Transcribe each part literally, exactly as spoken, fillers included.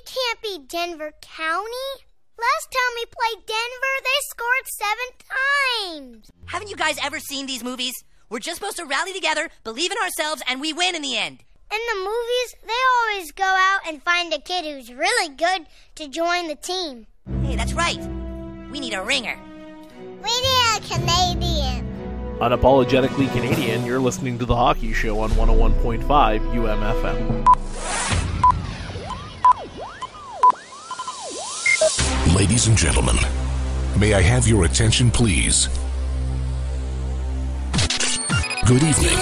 can't be Denver County. Last time we played Denver, they scored seven times. Haven't you guys ever seen these movies? We're just supposed to rally together, believe in ourselves, and we win in the end. In the movies, they always go out and find a kid who's really good to join the team. Hey, that's right. We need a ringer. We need a Canadian. Unapologetically Canadian, you're listening to The Hockey Show on one oh one point five U M F M. Ladies and gentlemen, may I have your attention, please? Good evening.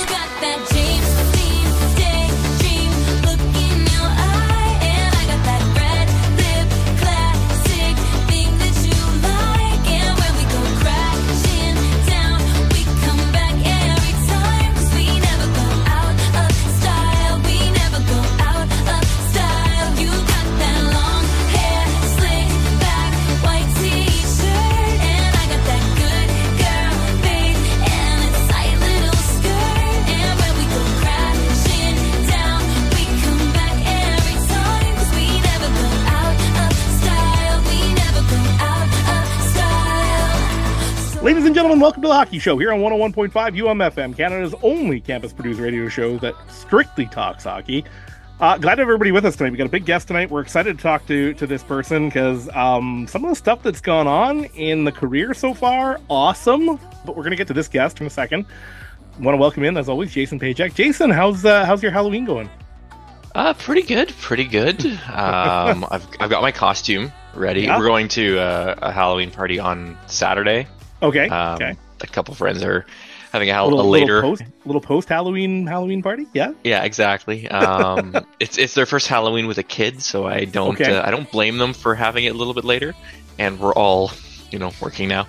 Ladies and gentlemen, welcome to The Hockey Show here on one oh one point five U M F M, Canada's only campus-produced radio show that strictly talks hockey. Uh, glad to have everybody with us tonight. We got a big guest tonight. We're excited to talk to, to this person because um, some of the stuff that's gone on in the career so far, awesome. But we're going to get to this guest in a second. I want to welcome in, as always, Jason Pajak. Jason, how's uh, how's your Halloween going? Uh, pretty good, pretty good. Um, I've I've got my costume ready. Yeah. We're going to uh, a Halloween party on Saturday. Okay. Um, okay. A couple friends are having a, hal- little, a later little post, little post Halloween Halloween party. Yeah. Yeah, exactly. Um, it's it's their first Halloween with a kid, so I don't Okay. uh, I don't blame them for having it a little bit later. And we're all, you know, working now.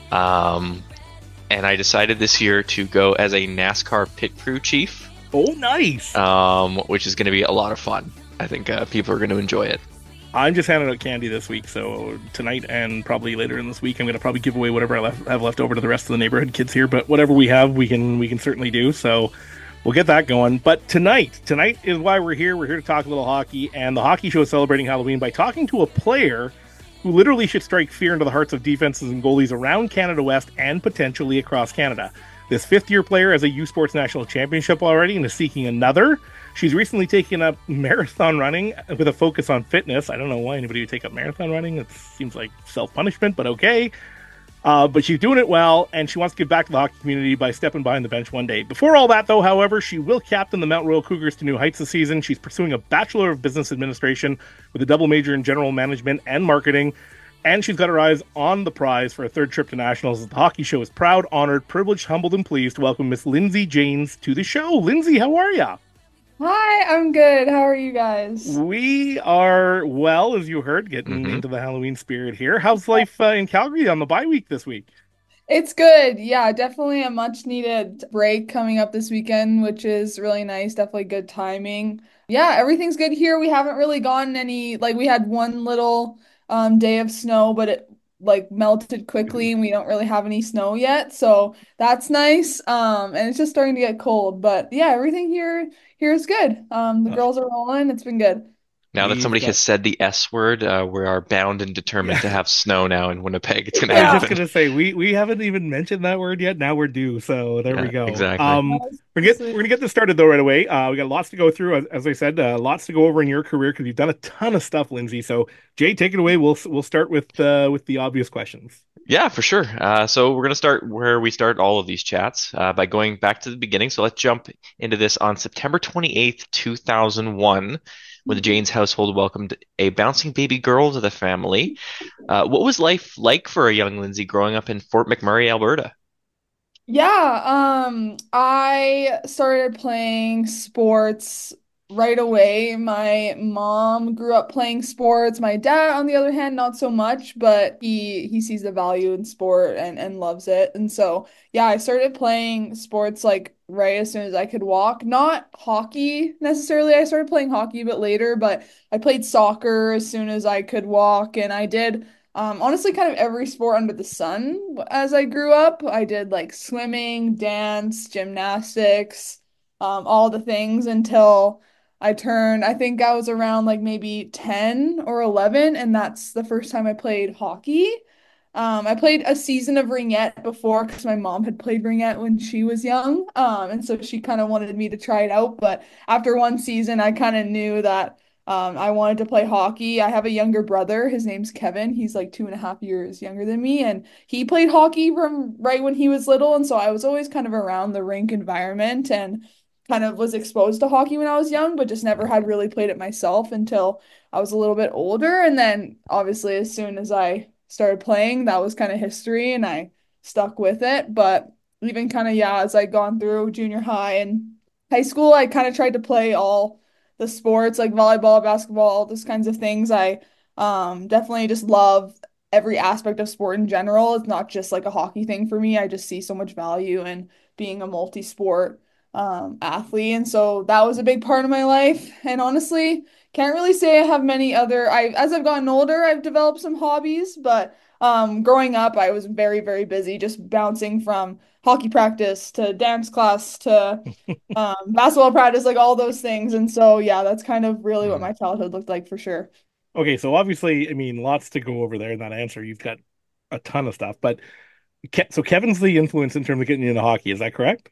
Um, and I decided this year to go as a NASCAR pit crew chief. Oh, nice. Um, which is going to be a lot of fun. I think uh, people are going to enjoy it. I'm just handing out candy this week, so tonight and probably later in this week, I'm going to probably give away whatever I left, have left over to the rest of the neighborhood kids here. But whatever we have, we can we can certainly do. So we'll get that going. But tonight, tonight is why we're here. We're here to talk a little hockey, and the Hockey Show is celebrating Halloween by talking to a player who literally should strike fear into the hearts of defenses and goalies around Canada West and potentially across Canada. This fifth-year player has a U Sports National Championship already and is seeking another. She's recently taken up marathon running with a focus on fitness. I don't know why anybody would take up marathon running. It seems like self-punishment, but okay. Uh, but she's doing it well, and she wants to give back to the hockey community by stepping behind the bench one day. Before all that, though, however, she will captain the Mount Royal Cougars to new heights this season. She's pursuing a Bachelor of Business Administration with a double major in General Management and Marketing. And she's got her eyes on the prize for a third trip to Nationals. The Hockey Show is proud, honored, privileged, humbled, and pleased to welcome Miss Lindsay Janes to the show. Lindsay, how are ya? Hi, I'm good. How are you guys? We are well, as you heard, getting Mhm. into the Halloween spirit here. How's life uh, in Calgary on the bye week this week? It's good. Yeah, definitely a much needed break coming up this weekend, which is really nice. Definitely good timing. Yeah, everything's good here. We haven't really gotten any, like we had one little um day of snow, but it like melted quickly and we don't really have any snow yet. So that's nice. Um, and it's just starting to get cold. But yeah, everything here here is good. Um, the Oh. girls are rolling. It's been good. Now that We've somebody got- has said the S word, uh, we are bound and determined Yeah. to have snow now in Winnipeg. It's going to I was happen. just gonna say we we haven't even mentioned that word yet. Now we're due, so there we Yeah, go. exactly. Um, we're gonna get we're gonna get this started though right away. Uh, we got lots to go through, as, as I said, uh, lots to go over in your career because you've done a ton of stuff, Lindsay. So Jay, take it away. We'll we'll start with uh, with the obvious questions. Yeah, for sure. Uh, so we're going to start where we start all of these chats uh, by going back to the beginning. So let's jump into this on September twenty-eighth, two thousand one, when the Janes household welcomed a bouncing baby girl to the family. Uh, what was life like for a young Lindsay growing up in Fort McMurray, Alberta? Yeah, um, I started playing sports right away. My mom grew up playing sports. My dad, on the other hand, not so much, but he he sees the value in sport and and loves it. And so, yeah, I started playing sports like right as soon as I could walk. Not hockey necessarily. I started playing hockey a bit later, but I played soccer as soon as I could walk, and I did Um, honestly, kind of every sport under the sun as I grew up. I did like swimming, dance, gymnastics, um, all the things until I turned, I think I was around like maybe ten or eleven, and that's the first time I played hockey. Um, I played a season of ringette before because my mom had played ringette when she was young. Um, and so she kind of wanted me to try it out. But after one season, I kind of knew that um, I wanted to play hockey. I have a younger brother. His name's Kevin. He's like two and a half years younger than me. And he played hockey from right when he was little. And so I was always kind of around the rink environment and kind of was exposed to hockey when I was young, but just never had really played it myself until I was a little bit older. And then obviously, as soon as I started playing, that was kind of history and I stuck with it. But even kind of, yeah, as I gone through junior high and high school, I kind of tried to play all the sports like volleyball, basketball, all those kinds of things. I um definitely just love every aspect of sport in general. It's not just like a hockey thing for me. I just see so much value in being a multi-sport um athlete. And so that was a big part of my life. And honestly, can't really say I have many other I as I've gotten older, I've developed some hobbies, but um growing up I was very, very busy just bouncing from hockey practice to dance class to um basketball practice, like all those things. And so yeah, that's kind of really what Mhm. my childhood looked like for sure. Okay, so obviously, I mean, lots to go over there in that answer. You've got a ton of stuff, but Ke so Kevin's the influence in terms of getting you into hockey. Is that correct?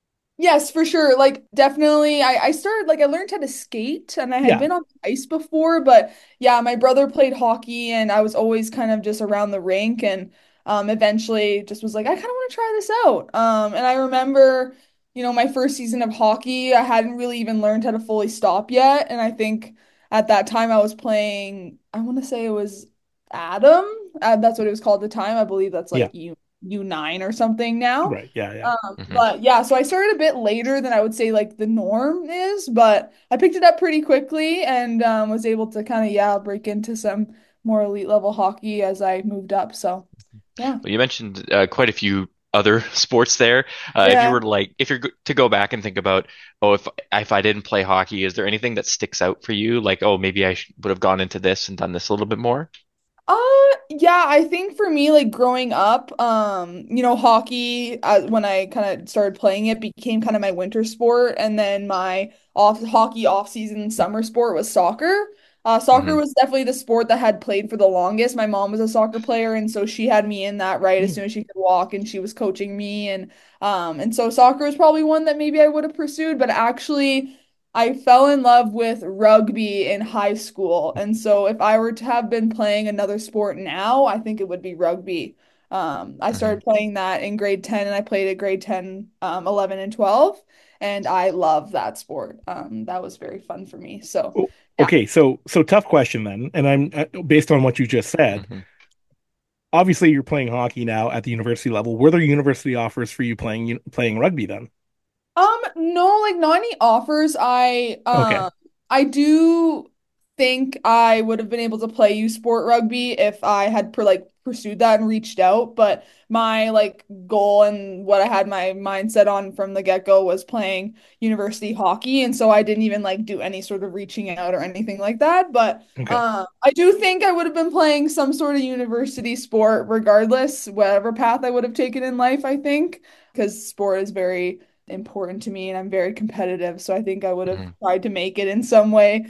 Yes, for sure. Like definitely I, I started like I learned how to skate and I had Yeah. been on ice before, but yeah, my brother played hockey and I was always kind of just around the rink and um eventually just was like, I kind of want to try this out. Um and I remember, you know, my first season of hockey, I hadn't really even learned how to fully stop yet. And I think at that time I was playing, I want to say it was Adam. Uh, that's what it was called at the time. I believe that's Yeah. like U U9 or something now. Right. Yeah. Yeah. Um, Mhm. but yeah, so I started a bit later than I would say like the norm is, but I picked it up pretty quickly and um, was able to kind of, yeah, break into some more elite level hockey as I moved up. So yeah. Well, you mentioned uh, quite a few other sports there. Uh, if you Yeah. were to like, if you're go- to go back and think about, oh, if if I didn't play hockey, is there anything that sticks out for you? Like, oh, maybe I sh would have gone into this and done this a little bit more. Uh, yeah, I think for me, like growing up, um, you know, hockey, uh, when I kind of started playing it, became kind of my winter sport, and then my off hockey off season summer sport was soccer. Uh, soccer Hmm. was definitely the sport that had played for the longest. My mom was a soccer player, and so she had me in that right as Hmm. soon as she could walk, and she was coaching me, and um, and so soccer was probably one that maybe I would have pursued, but actually. I fell in love with rugby in high school. And so if I were to have been playing another sport now, I think it would be rugby. Um, I Hmm. started playing that in grade ten and I played at grade ten, um, eleven, and twelve. And I love that sport. Um, that was very fun for me. So, O- yeah. Okay. So, so tough question then. And I'm uh, based on what you just said. Hmm. Obviously, you're playing hockey now at the university level. Were there university offers for you playing playing rugby then? Um, no, like not any offers. I Okay. um I do think I would have been able to play U Sport rugby if I had per like pursued that and reached out, but my like goal and what I had my mindset on from the get-go was playing university hockey, and so I didn't even like do any sort of reaching out or anything like that. But Okay. um I do think I would have been playing some sort of university sport regardless, whatever path I would have taken in life, I think, because sport is very important to me and I'm very competitive. So I think I would have Hmm. tried to make it in some way.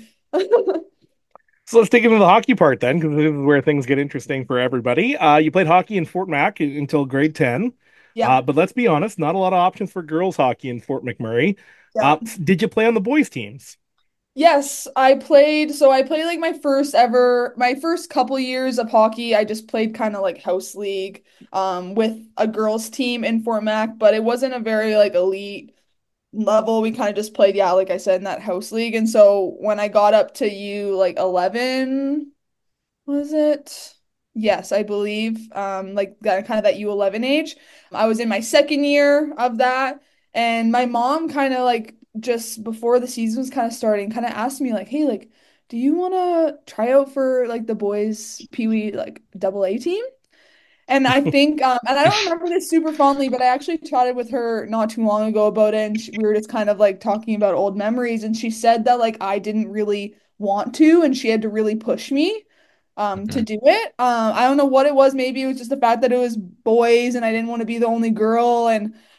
So let's take it to the hockey part then, because this is where things get interesting for everybody. Uh, you played hockey in Fort Mac until grade ten. Yeah. Uh, but let's be honest, not a lot of options for girls hockey in Fort McMurray. Yeah. Uh, did you play on the boys teams? Yes, I played. So I played like my first ever, my first couple years of hockey. I just played kind of like house league um, with a girls team in Fort Mac, but it wasn't a very like elite level. We kind of just played, yeah, like I said, in that house league. And so when I got up to U like eleven, was it? Yes, I believe. Um, like that kind of that U eleven age. I was in my second year of that, and my mom kind of like just before the season was kind of starting, kind of asked me like, "Hey, like, do you want to try out for like the boys Pee Wee like double A team?" And I think, um, and I don't remember this super fondly, but I actually chatted with her not too long ago about it, and she, we were just kind of like talking about old memories, and she said that like I didn't really want to, and she had to really push me, um, to Hmm. do it. Um, I don't know what it was. Maybe it was just the fact that it was boys, and I didn't want to be the only girl, and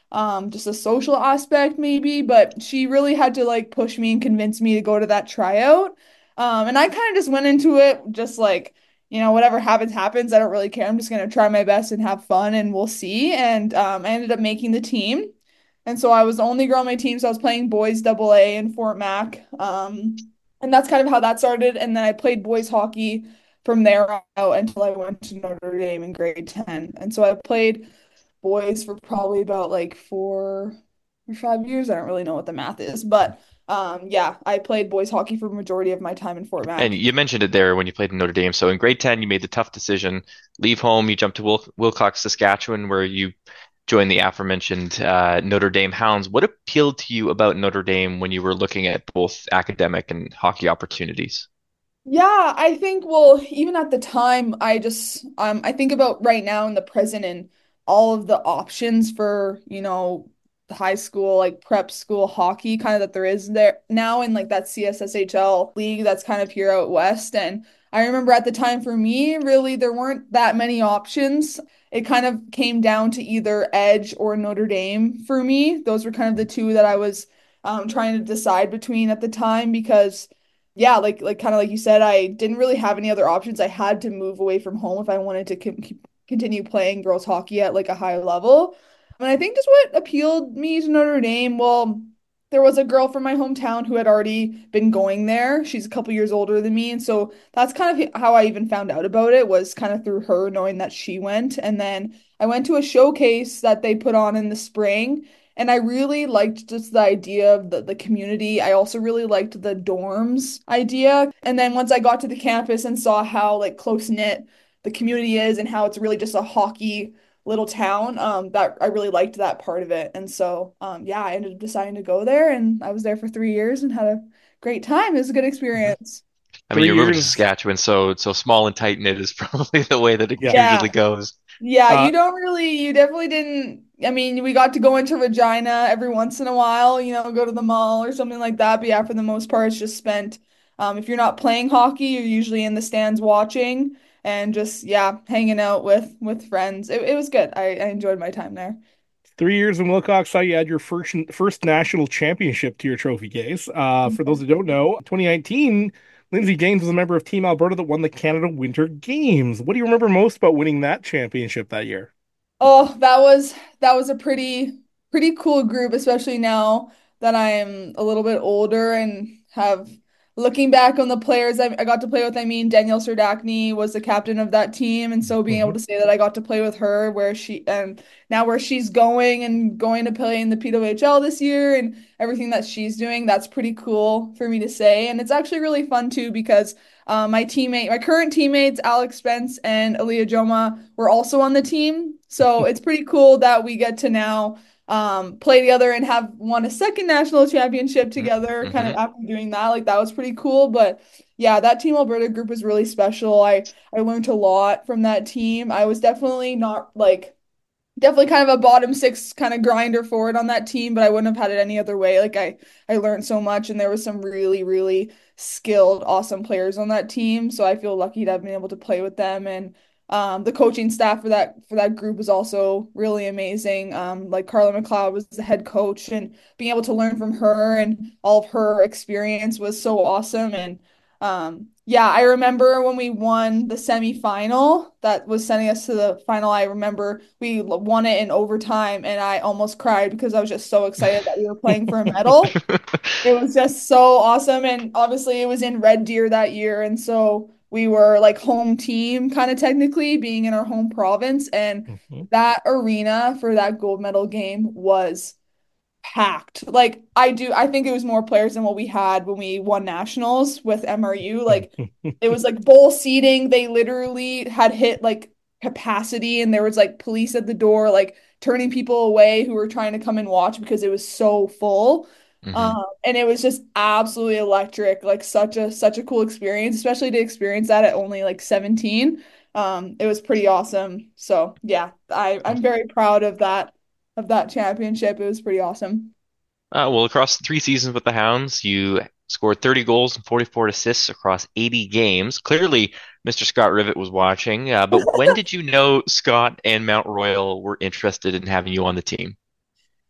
um, just a social aspect maybe, but she really had to like push me and convince me to go to that tryout. Um, and I kind of just went into it just like, you know, whatever happens, happens. I don't really care. I'm just gonna try my best and have fun and we'll see. And um, I ended up making the team. And so I was the only girl on my team, so I was playing boys double A in Fort Mac. Um, and that's kind of how that started. And then I played boys hockey from there out until I went to Notre Dame in grade ten. And so I played boys for probably about like four or five years. I don't really know what the math is, but um, yeah, I played boys hockey for the majority of my time in Fort And Mac. you mentioned it there when you played in Notre Dame. So in grade ten, you made the tough decision, leave home, you jumped to Wil Wilcox, Saskatchewan, where you joined the aforementioned uh, Notre Dame Hounds. What appealed to you about Notre Dame when you were looking at both academic and hockey opportunities? Yeah, I think, well, even at the time, I just um I think about right now in the present and all of the options for, you know, the high school, like prep school hockey kind of that there is there now in like that C S S H L league that's kind of here out west. And I remember at the time for me, really there weren't that many options. It kind of came down to either Edge or Notre Dame for me. Those were kind of the two that I was um trying to decide between at the time because yeah, like like kind of like you said, I didn't really have any other options. I had to move away from home if I wanted to co keep, continue playing girls hockey at like a high level. And I think just what appealed me to Notre Dame, well, there was a girl from my hometown who had already been going there. She's a couple years older than me, and so that's kind of how I even found out about it was kind of through her knowing that she went. And then I went to a showcase that they put on in the spring. And I really liked just the idea of the, the community. I also really liked the dorms idea. And then once I got to the campus and saw how like close knit the community is and how it's really just a hockey little town, um, that I really liked that part of it. And so um yeah, I ended up deciding to go there and I was there for three years and had a great time. It was a good Mhm. experience. I mean, Three you're moving to years. Saskatchewan, so so small and tight knit is probably the way that it Yeah. Yeah. usually goes. Yeah, Uh, you don't really, you definitely didn't. I mean, we got to go into Regina every once in a while, you know, go to the mall or something like that. But yeah, for the most part, it's just spent. Um, if you're not playing hockey, you're usually in the stands watching and just, yeah, hanging out with with friends. It, it was good. I, I enjoyed my time there. Three years in Wilcox saw you add your first first national championship to your trophy case. Uh, for those who don't know, twenty nineteen, Lindsay James was a member of Team Alberta that won the Canada Winter Games. What do you remember most about winning that championship that year? Oh, that was that was a pretty pretty cool group, especially now that I'm a little bit older and have looking back on the players I, I got to play with. I mean, Danielle Serdachny was the captain of that team, and so being able Mhm. to say that I got to play with her, where she and now where she's going and going to play in the P W H L this year and everything that she's doing, that's pretty cool for me to say, and it's actually really fun too because. Uh, my teammate, my current teammates, Alex Spence and Aaliyah Joma, were also on the team. So it's pretty cool that we get to now um, play together and have won a second national championship together, kind of Mm-hmm. after doing that. Like that was pretty cool. But yeah, that Team Alberta group was really special. I I learned a lot from that team. I was definitely not like definitely kind of a bottom six kind of grinder forward on that team, but I wouldn't have had it any other way. Like I I learned so much and there was some really, really skilled, awesome players on that team. So I feel lucky to have been able to play with them. And um the coaching staff for that for that group was also really amazing. Um like Carla McLeod was the head coach and being able to learn from her and all of her experience was so awesome. And um, yeah, I remember when we won the semifinal that was sending us to the final. I remember we l- won it in overtime, and I almost cried because I was just so excited that we were playing for a medal. It was just so awesome, and obviously it was in Red Deer that year, and so we were like home team, kind of technically being in our home province, and Mhm. that arena for that gold medal game was packed. Like I do, I think it was more players than what we had when we won nationals with M R U. Like it was like bowl seating. They literally had hit like capacity and there was like police at the door, like turning people away who were trying to come and watch because it was so full. Hmm. Um, and it was just absolutely electric, like such a such a cool experience, especially to experience that at only like seventeen. Um, it was pretty awesome. So yeah, I, I'm very proud of that of that championship. It was pretty awesome. Uh, well, across three seasons with the Hounds, you scored thirty goals and forty-four assists across eighty games. Clearly, mister Scott Rivett was watching. Uh, but when did you know Scott and Mount Royal were interested in having you on the team?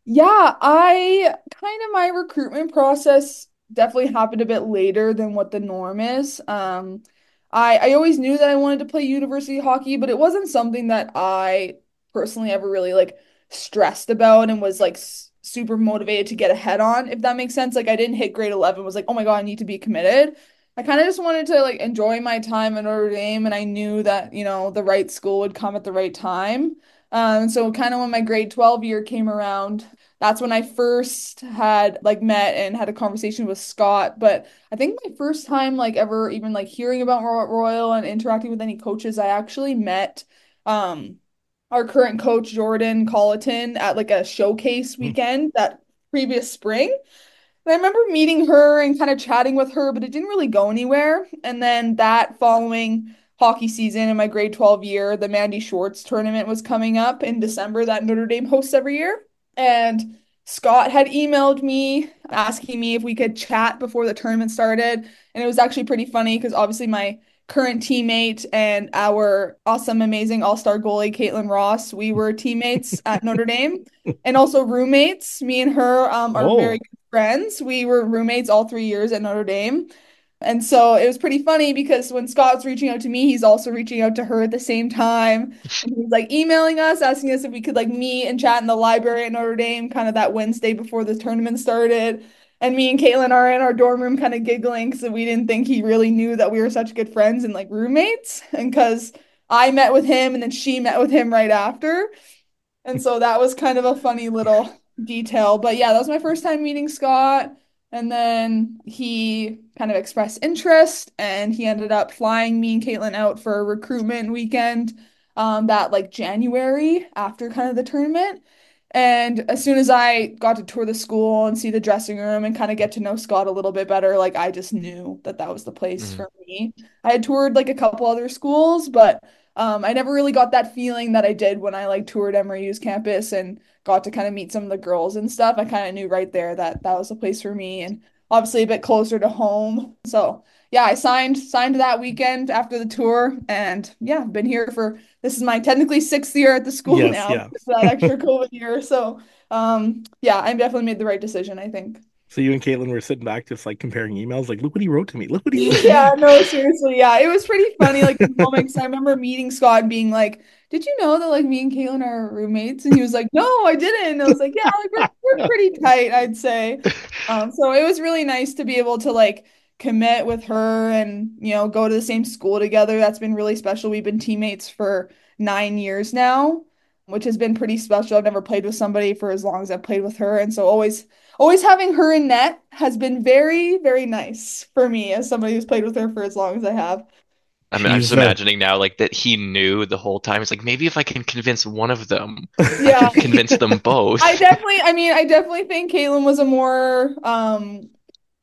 Yeah, I kind of my recruitment process definitely happened a bit later than what the norm is. Um, I I always knew that I wanted to play university hockey, but it wasn't something that I personally ever really like stressed about and was like s super motivated to get ahead on, if that makes sense. Like I didn't hit grade eleven was like, "Oh my God, I need to be committed." I kind of just wanted to like enjoy my time at Notre Dame, and I knew that, you know, the right school would come at the right time. Um, so kind of when my grade twelve year came around, that's when I first had like met and had a conversation with Scott. But I think my first time like ever even like hearing about Ro- Royal and interacting with any coaches, I actually met um our current coach Jordan Colleton at like a showcase Hmm. weekend that previous spring. And I remember meeting her and kind of chatting with her, but it didn't really go anywhere. And then that following hockey season in my grade twelve year, the Mandy Schwartz tournament was coming up in December that Notre Dame hosts every year. And Scott had emailed me asking me if we could chat before the tournament started. And it was actually pretty funny because obviously my current teammate and our awesome, amazing all-star goalie, Caitlin Ross, we were teammates at Notre Dame and also roommates. Me and her um, are very Oh, good friends. We were roommates all three years at Notre Dame. And so it was pretty funny because when Scott's reaching out to me, he's also reaching out to her at the same time. And he's like emailing us, asking us if we could like meet and chat in the library at Notre Dame, kind of that Wednesday before the tournament started. And me and Caitlin are in our dorm room kind of giggling because we didn't think he really knew that we were such good friends and like roommates. And because I met with him and then she met with him right after. And so that was kind of a funny little detail. But yeah, that was my first time meeting Scott. And then he kind of expressed interest and he ended up flying me and Caitlin out for a recruitment weekend um, that like January after kind of the tournament. And as soon as I got to tour the school and see the dressing room and kind of get to know Scott a little bit better, like I just knew that that was the place Mhm. for me. I had toured like a couple other schools, but um, I never really got that feeling that I did when I like toured M R U's campus and got to kind of meet some of the girls and stuff. I kind of knew right there that that was a place for me and obviously a bit closer to home. So yeah, I signed signed that weekend after the tour and yeah, been here for this is my technically sixth year at the school yes, now yeah. because of that extra COVID year. So um yeah, I definitely made the right decision, I think. So you and Caitlin were sitting back just like comparing emails, like, look what he wrote to me. Look what he wrote to Yeah, me. no, seriously. Yeah, it was pretty funny, like the moment, 'cause I remember meeting Scott and being like, "Did you know that like me and Caitlin are roommates?" And he was like, "No, I didn't." And I was like, "Yeah, like we're we're pretty tight, I'd say." Um, so it was really nice to be able to like commit with her and you know go to the same school together. That's been really special. We've been teammates for nine years now, which has been pretty special. I've never played with somebody for as long as I've played with her, and so always always having her in net has been very, very nice for me as somebody who's played with her for as long as I have. I mean, I'm just She's uh imagining now, like that he knew the whole time. It's like maybe if I can convince one of them, I Yeah. can convince them I both. definitely, I mean, I definitely think Caitlin was a more, um,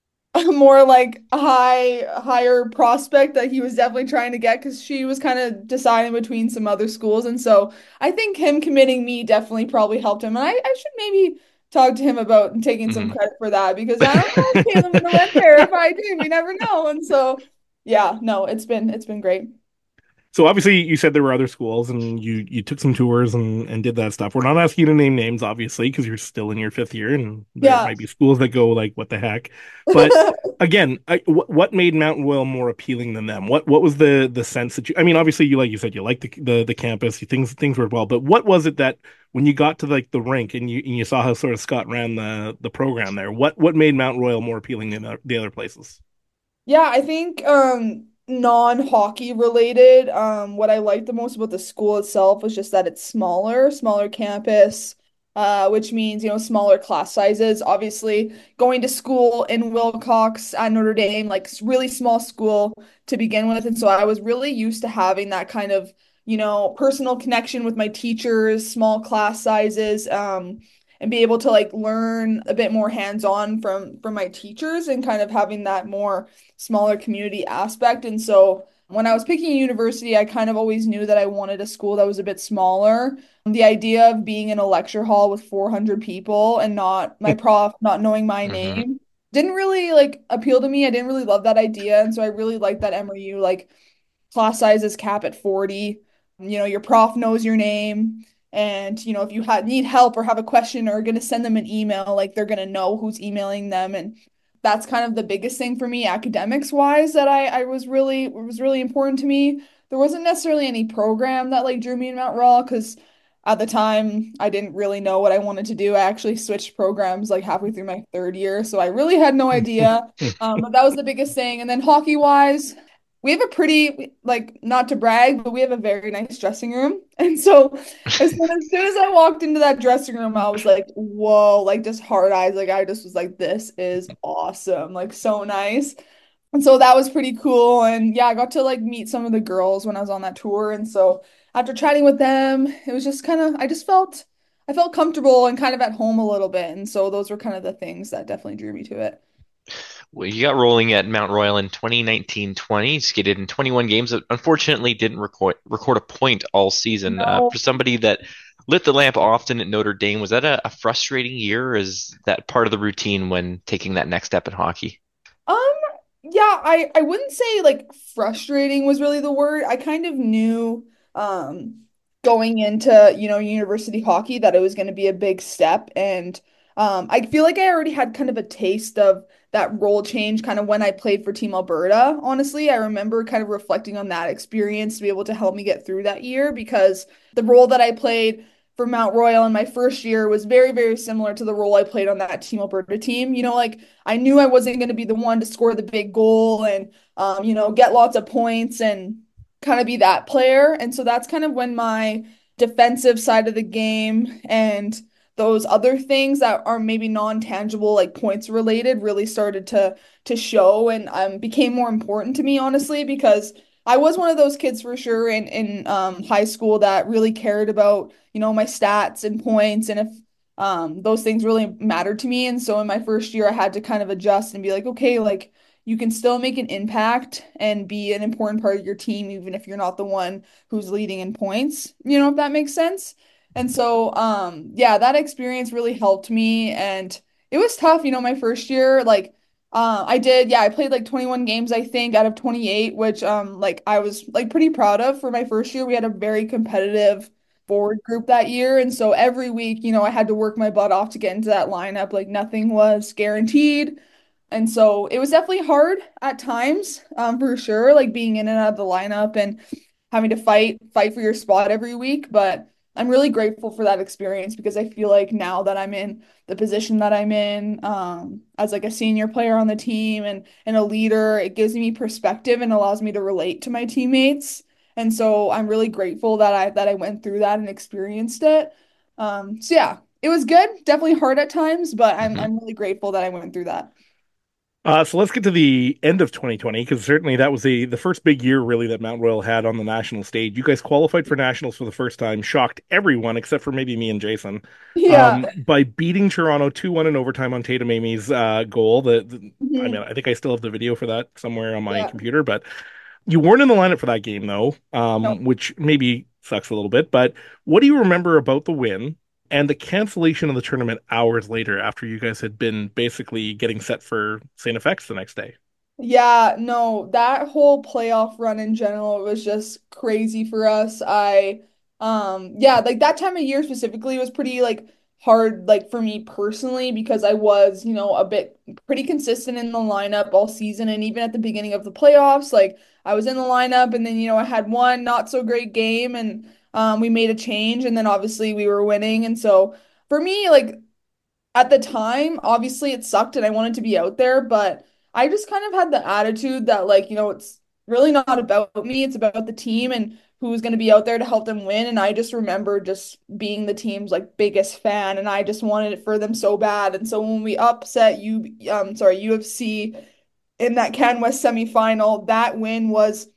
a more like high, higher prospect that he was definitely trying to get because she was kind of deciding between some other schools. And so I think him committing me definitely probably helped him. And I, I should maybe talk to him about taking some Mhm. credit for that because I don't know if Caitlin would have went there if I did. We never know. And so, yeah, no, it's been, it's been great. So obviously you said there were other schools and you you took some tours and and did that stuff. We're not asking you to name names, obviously, because you're still in your fifth year and there Yeah. might be schools that go like, what the heck? But again, I, wh- what made Mount Royal more appealing than them? What what was the the sense that you? I mean, obviously you like you said you like the the the campus, you, things things worked well, but what was it that when you got to like the rink and you and you saw how sort of Scott ran the the program there, what what made Mount Royal more appealing than the the other places? Yeah, I think um non-hockey related, um what I liked the most about the school itself was just that it's smaller, smaller campus, uh which means, you know, smaller class sizes. Obviously, going to school in Wilcox at Notre Dame, like s- really small school to begin with, and so I was really used to having that kind of, you know, personal connection with my teachers, small class sizes, um and be able to like learn a bit more hands-on from from my teachers and kind of having that more smaller community aspect. And so when I was picking a university, I kind of always knew that I wanted a school that was a bit smaller. The idea of being in a lecture hall with four hundred people and not my prof not knowing my Mhm. name didn't really like appeal to me. I didn't really love that idea. And so I really liked that M R U like class sizes cap at forty. You know, your prof knows your name And, you know, if you ha need help or have a question or are going to send them an email, like they're going to know who's emailing them. And that's kind of the biggest thing for me academics wise that I, I was really, was really important to me. There wasn't necessarily any program that like drew me in Mount Royal because at the time I didn't really know what I wanted to do. I actually switched programs like halfway through my third year. So I really had no idea. Um, but that was the biggest thing. And then hockey wise, we have a pretty, like, not to brag, but we have a very nice dressing room. And so as soon as, soon as I walked into that dressing room, I was like, whoa, like just hard eyes. Like I just was like, this is awesome. Like so nice. And so that was pretty cool. And yeah, I got to like meet some of the girls when I was on that tour. And so after chatting with them, it was just kind of, I just felt, I felt comfortable and kind of at home a little bit. And so those were kind of the things that definitely drew me to it. Well, you got rolling at Mount Royal in twenty nineteen twenty, skated in twenty-one games. Unfortunately, didn't record record a point all season. Uh, No. for somebody that lit the lamp often at Notre Dame, was that a, a frustrating year? Or is that part of the routine when taking that next step in hockey? Um, yeah, I I wouldn't say like frustrating was really the word. I kind of knew um going into, you know, university hockey that it was going to be a big step and um I feel like I already had kind of a taste of that role change kind of when I played for Team Alberta. Honestly, I remember kind of reflecting on that experience to be able to help me get through that year because the role that I played for Mount Royal in my first year was very, very similar to the role I played on that Team Alberta team. You know, like I knew I wasn't going to be the one to score the big goal and, um, you know, get lots of points and kind of be that player. And so that's kind of when my defensive side of the game and those other things that are maybe non-tangible, like points related, really started to to show and um, became more important to me, honestly, because I was one of those kids for sure in in um, high school that really cared about, you know, my stats and points and if um, those things really mattered to me. And so in my first year, I had to kind of adjust and be like, okay, like you can still make an impact and be an important part of your team, even if you're not the one who's leading in points, you know, if that makes sense. And so, um, yeah, that experience really helped me. And it was tough, you know, my first year, like, uh, I did, yeah, I played like twenty-one games, I think, out of twenty-eight, which, um, like, I was like pretty proud of for my first year. We had a very competitive forward group that year. And so every week, you know, I had to work my butt off to get into that lineup. Like, nothing was guaranteed. And so it was definitely hard at times, um, for sure, like being in and out of the lineup and having to fight, fight for your spot every week. But I'm really grateful for that experience because I feel like now that I'm in the position that I'm in, um, as like a senior player on the team and and a leader, it gives me perspective and allows me to relate to my teammates. And so I'm really grateful that I that I went through that and experienced it. Um, so yeah, it was good, definitely hard at times, but I'm Mhm. I'm really grateful that I went through that. Uh, so let's get to the end of twenty twenty because certainly that was the the first big year really that Mount Royal had on the national stage. You guys qualified for nationals for the first time, shocked everyone except for maybe me and Jason, Yeah. um, by beating Toronto two one in overtime on Tatum Amy's uh, goal. The, the I mean, Mhm. I think I still have the video for that somewhere on my Yeah. computer, but you weren't in the lineup for that game though, No. um, which maybe sucks a little bit. But what do you remember about the win? And the cancellation of the tournament hours later after you guys had been basically getting set for Saint F X the next day. Yeah, no, that whole playoff run in general was just crazy for us. I um yeah, like that time of year specifically was pretty like hard like for me personally because I was, you know, a bit pretty consistent in the lineup all season and even at the beginning of the playoffs, like I was in the lineup and then, you know, I had one not so great game and um we made a change and then obviously we were winning and so for me like at the time, obviously it sucked and I wanted to be out there, but I just kind of had the attitude that like, you know, it's really not about me, it's about the team and who's going to be out there to help them win. And I just remember just being the team's like biggest fan and I just wanted it for them so bad. And so when we upset you um sorry, U F C in that Can West semifinal, that win was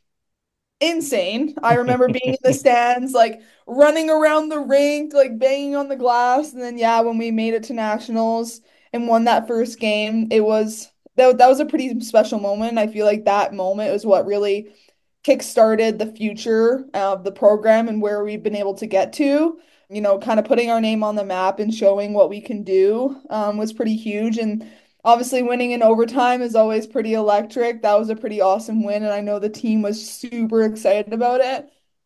insane. I remember being in the stands, like running around the rink, like banging on the glass. And then, yeah, when we made it to nationals and won that first game, it was that, that was a pretty special moment. I feel like that moment was what really kick-started the future of the program and where we've been able to get to. You know, kind of putting our name on the map and showing what we can do um, was pretty huge. And obviously, winning in overtime is always pretty electric. That was a pretty awesome win, and I know the team was super excited about it.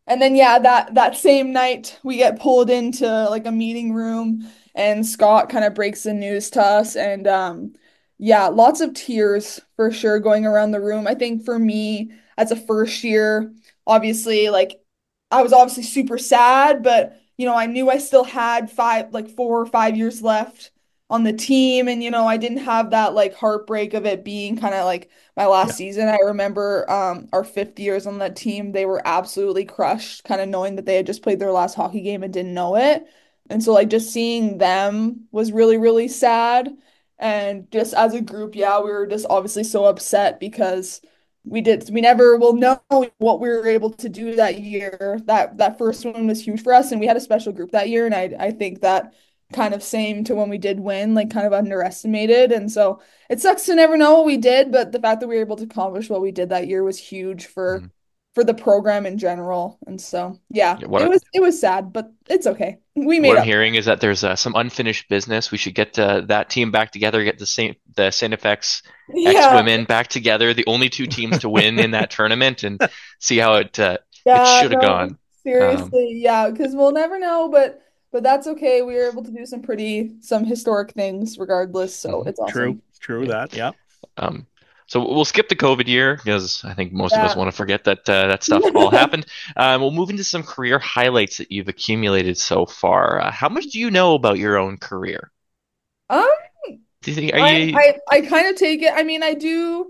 And then yeah, that that same night we get pulled into like a meeting room and Scott kind of breaks the news to us and um yeah, lots of tears for sure going around the room. I think for me as a first year, obviously like I was obviously super sad, but you know, I knew I still had five like four or five years left on the team and you know, I didn't have that like heartbreak of it being kind of like my Yeah. last season. I remember um our fifth years on that team, they were absolutely crushed, kind of knowing that they had just played their last hockey game and didn't know it. And so like just seeing them was really, really sad. And just as a group, yeah, we were just obviously so upset because we did we never will know what we were able to do that year. That that first one was huge for us and we had a special group that year. And I I think that kind of same to when we did win, like kind of underestimated. And so it sucks to never know what we did, but the fact that we were able to accomplish what we did that year was huge for Mhm. for the program in general. And so yeah, Yeah, it what was it was sad, but it's okay. We what made I'm up. hearing is that there's uh, some unfinished business. We should get uh, that team back together, get the Saint the Saint F X X Yeah, women back together, the only two teams to win in that tournament, and see how it uh, it yeah, should have no, gone. Um, seriously, yeah, because we'll never know, but but that's okay. We were able to do some pretty some historic things regardless, so mhm, it's True. awesome. True yeah. that. Yeah. Um, so we'll skip the COVID year because I think most of us Yeah. want to forget that uh, that stuff all happened. Um, we'll move into some career highlights that you've accumulated so far. Uh, how much do you know about your own career? Um, Do you think are I you? I I kind of take it. I mean, I do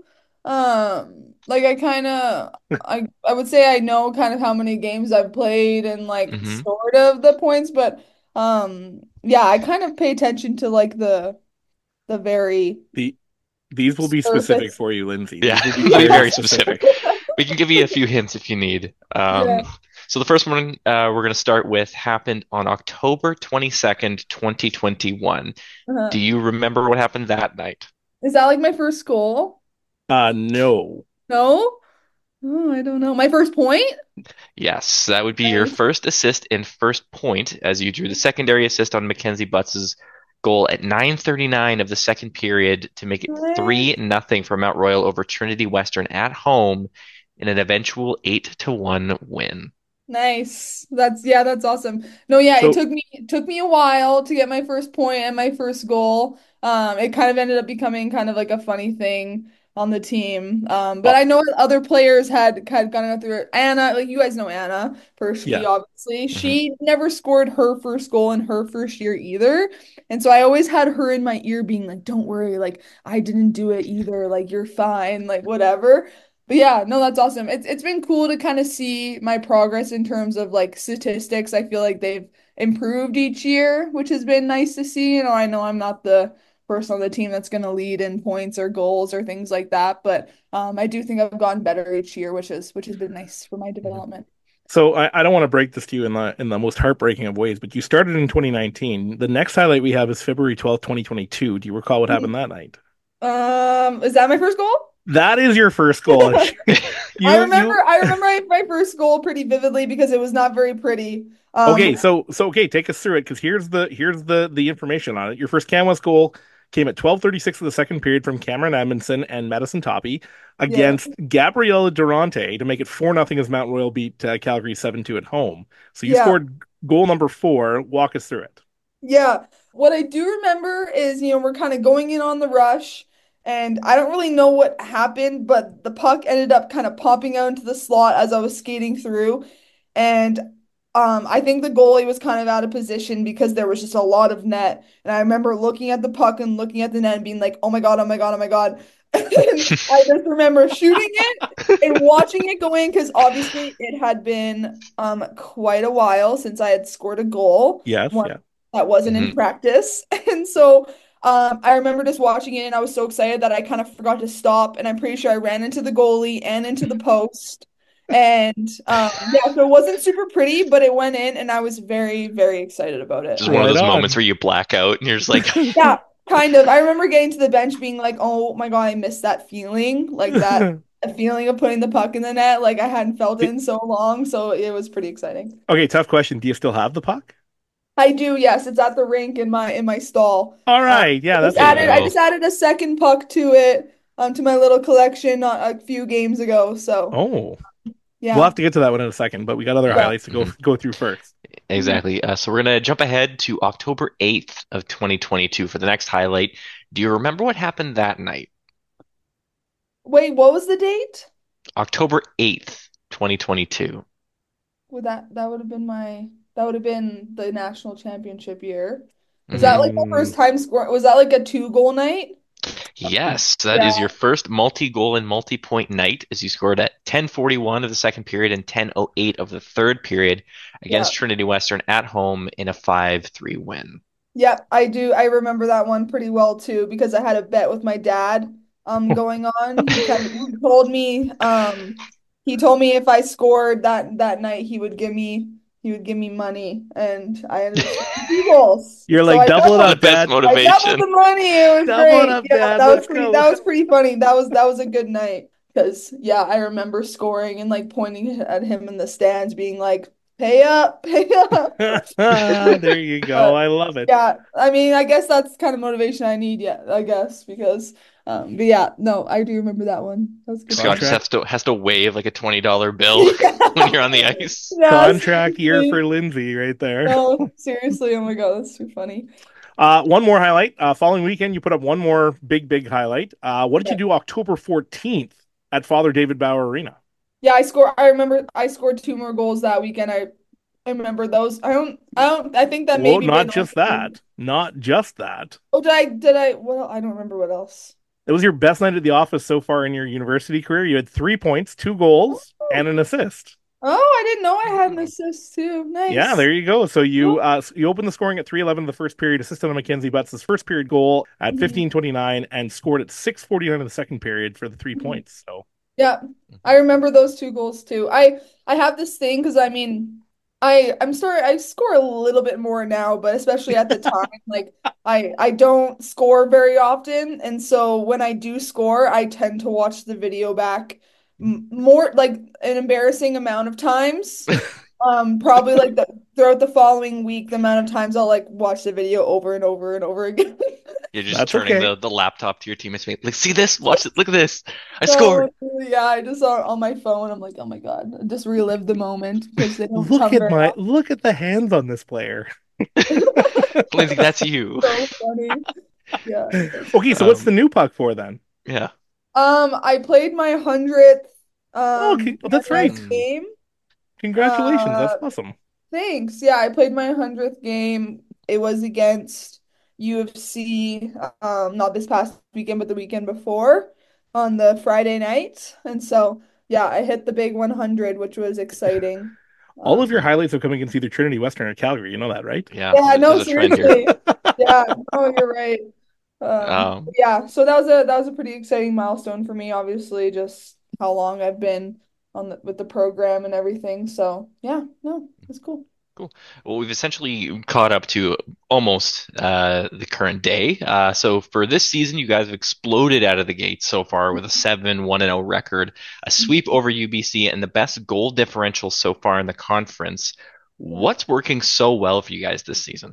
um like I kind of I I would say I know kind of how many games I've played and like Mhm. sort of the points, but um yeah, I kind of pay attention to like the the very The These will be specific surface. for you, Lindsay. Yeah, These will be it'll be very very specific. specific. We can give you a few hints if you need. Yeah. Um, so the first one uh, we're going to start with happened on October twenty-second, twenty twenty-one. Uh-huh. Do you remember what happened that night? Is that like my first goal? Uh, no. No? Oh, I don't know. My first point? Yes, that would be your Nice. first assist and first point as you drew the secondary assist on Mackenzie Butts's goal at nine thirty-nine of the second period to make it Nice. three nothing for Mount Royal over Trinity Western at home in an eventual eight to one win. Nice. That's yeah, that's awesome. No, yeah, it So took me it took me a while to get my first point and my first goal. Um, it kind of ended up becoming kind of like a funny thing on the team. Um, but uh, I know other players had had gone through it. Anna, like you guys know Anna Pershke, yeah. obviously. Mhm. She never scored her first goal in her first year either. And so I always had her in my ear being like, don't worry, like I didn't do it either. Like you're fine, like whatever. But yeah, no, that's awesome. It's it's been cool to kind of see my progress in terms of like statistics. I feel like they've improved each year, which has been nice to see. You know, I know I'm not the person on the team that's going to lead in points or goals or things like that, but um, I do think I've gotten better each year, which is which has been nice for my Mhm. development. So I, I don't want to break this to you in the in the most heartbreaking of ways, but you started in twenty nineteen. The next highlight we have is February twelfth, twenty twenty-two. Do you recall what happened that night? Um, is that my first goal? That is your first goal. I You remember you I remember my, my first goal pretty vividly because it was not very pretty. Um, Okay, so so okay, take us through it because here's the here's the the information on it. Your first Canwest goal came at twelve thirty-six of the second period from Cameron Edmondson and Madison Toppy yeah, against Gabriella Durante to make it four nothing as Mount Royal beat uh, Calgary seven two at home. So you yeah. scored goal number four. Walk us through it. Yeah. What I do remember is, you know, we're kind of going in on the rush, and I don't really know what happened, but the puck ended up kind of popping out into the slot as I was skating through. And um, I think the goalie was kind of out of position because there was just a lot of net. And I remember looking at the puck and looking at the net and being like, oh my God, oh my God, oh my God. And I just remember shooting it and watching it go in because obviously it had been um quite a while since I had scored a goal Yes, yeah. that wasn't in Mhm. practice. And so um, I remember just watching it and I was so excited that I kind of forgot to stop. And I'm pretty sure I ran into the goalie and into the post. And um, yeah, so it wasn't super pretty, but it went in and I was very, very excited about it. Just one of Right those moments on. where you black out and you're just like, Yeah, kind of. I remember getting to the bench being like, oh my God, I missed that feeling. Like that a feeling of putting the puck in the net. Like I hadn't felt it in so long. So it was pretty exciting. Okay, tough question. Do you still have the puck? I do, yes. It's at the rink in my in my stall. All Um, right, yeah, I just that's there you added I exciting. go. just added a second puck to it, um, to my little collection a, a few games ago. So Oh, We'll Yeah. have to get to that one in a second, but we got other Yeah. highlights to go Mhm. go through first. Exactly. Uh, so we're gonna jump ahead to October eighth of twenty twenty-two for the next highlight. Do you remember what happened that night? Wait, what was the date? October eighth, twenty twenty-two. Would that that would have been my that would have been the national championship year. Was that hmm like the first Mm, time score? Was that like a two goal night? Yes, that Yeah. is your first multi-goal and multi-point night as you scored at ten forty-one of the second period and ten oh eight of the third period Yeah. against Trinity Western at home in a five three win. Yep, I do. I remember that one pretty well too because I had a bet with my dad um going on. He kind of he told me um he told me if I scored that that night he would give me he would give me money and I ended up scoring two goals. You're So like, I double it doubled, The up, best Dad. I doubled motivation. the money. It was Double it great. up, Yeah, Dad. that was Let's pretty go. that was pretty funny. That was that was a good night because yeah, I remember scoring and like pointing at him in the stands being like, "Pay up, pay up." There you go. But I love it. yeah, I mean, I guess that's kind of motivation I need, yeah, I guess, because um but yeah, no, I do remember that one. That was a good Scott one. just Contract has to has to wave like a twenty dollar bill when you're on the ice. Yeah, contract year seriously. for Lindsay right there. No, seriously, oh my God, that's too funny. Uh, one more highlight. Uh, following weekend, you put up one more big, big highlight. Uh, what did you do October fourteenth at Father David Bauer Arena? Yeah, I score I remember I scored two more goals that weekend. I I remember those. I don't I don't I think that Well, maybe not been just that. Not just that. Oh, did I did I well, I don't remember what else. It was your best night at the office so far in your university career. You had three points, two goals, and an assist. Oh, I didn't know I had an assist too. Yeah, Nice. there you go. So you Cool. uh, you opened the scoring at three eleven in the first period, assisted on Mackenzie Butts' first period goal at Mhm. fifteen twenty-nine, and scored at six forty-nine in the second period for the three Mhm. points. So Yeah, I remember those two goals too. I I have this thing because I mean, I I'm sorry I score a little bit more now, but especially at the time, like I I don't score very often, and so when I do score, I tend to watch the video back m more like an embarrassing amount of times. Um, probably like the throughout the following week, the amount of times I'll like watch the video over and over and over again. You're just that's turning okay. the, the laptop to your teammates. Like, see this? Watch it. Look at this. I So scored. yeah, I just saw it on my phone. I'm like, oh my God, I just relive the moment because they don't Look come at very my look at the hands on this player. Lindsay, that's you. So funny. Yeah. Okay, so what's the Um, new puck for then? yeah. Um, I played my hundredth Oh, um okay, well, that's right. hundredth game. Congratulations, that's Uh, awesome. Thanks. Yeah, I played my hundredth game. It was against U F C, um, not this past weekend, but the weekend before on the Friday night. And so, yeah, I hit the big one hundred, which was exciting. All of Um, your highlights have come against either Trinity Western or Calgary. You know that, right? Yeah. yeah, There's, no, there's a trend here. seriously. Yeah, no, you're right. Um, Um, yeah, so that was a that was a pretty exciting milestone for me, obviously, just how long I've been on the with the program and everything. So yeah, no, it's cool. Cool. Well, we've essentially caught up to almost uh, the current day. Uh, so for this season, you guys have exploded out of the gate so far with a seven one and oh record, a sweep over U B C, and the best goal differential so far in the conference. What's working so well for you guys this season?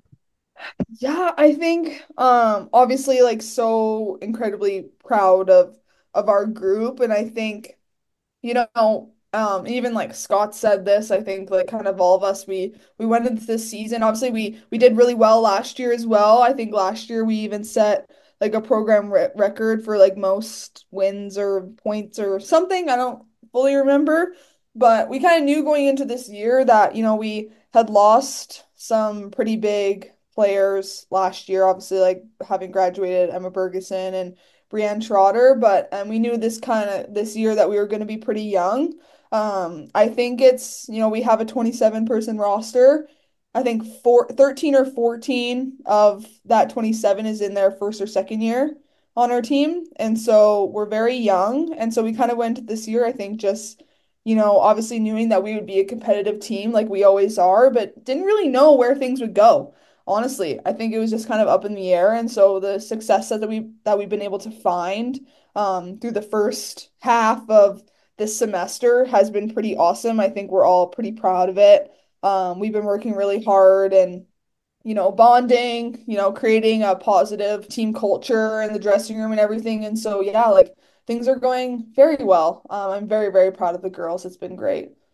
Yeah, I think um obviously like so incredibly proud of of our group and I think you know um even like Scott said this I think like kind of all of us we we went into this season obviously we we did really well last year as well. I think last year we even set like a program re record for like most wins or points or something. I don't fully remember, but we kind of knew going into this year that you know we had lost some pretty big players last year, obviously like having graduated Emma Bergeson and Brienne Trotter, but and we knew this kind of this year that we were going to be pretty young. Um, I think it's, you know, we have a twenty-seven person roster. I think four, thirteen or fourteen of that twenty-seven is in their first or second year on our team. And so we're very young. And so we kind of went this year, I think, just, you know, obviously knowing that we would be a competitive team like we always are, but didn't really know where things would go. Honestly, I think it was just kind of up in the air, and so the success that we that we've been able to find um, through the first half of this semester has been pretty awesome. I think we're all pretty proud of it. Um, we've been working really hard and you know bonding, you know, creating a positive team culture in the dressing room and everything. And so yeah, like things are going very well. Um, I'm very very proud of the girls. It's been great.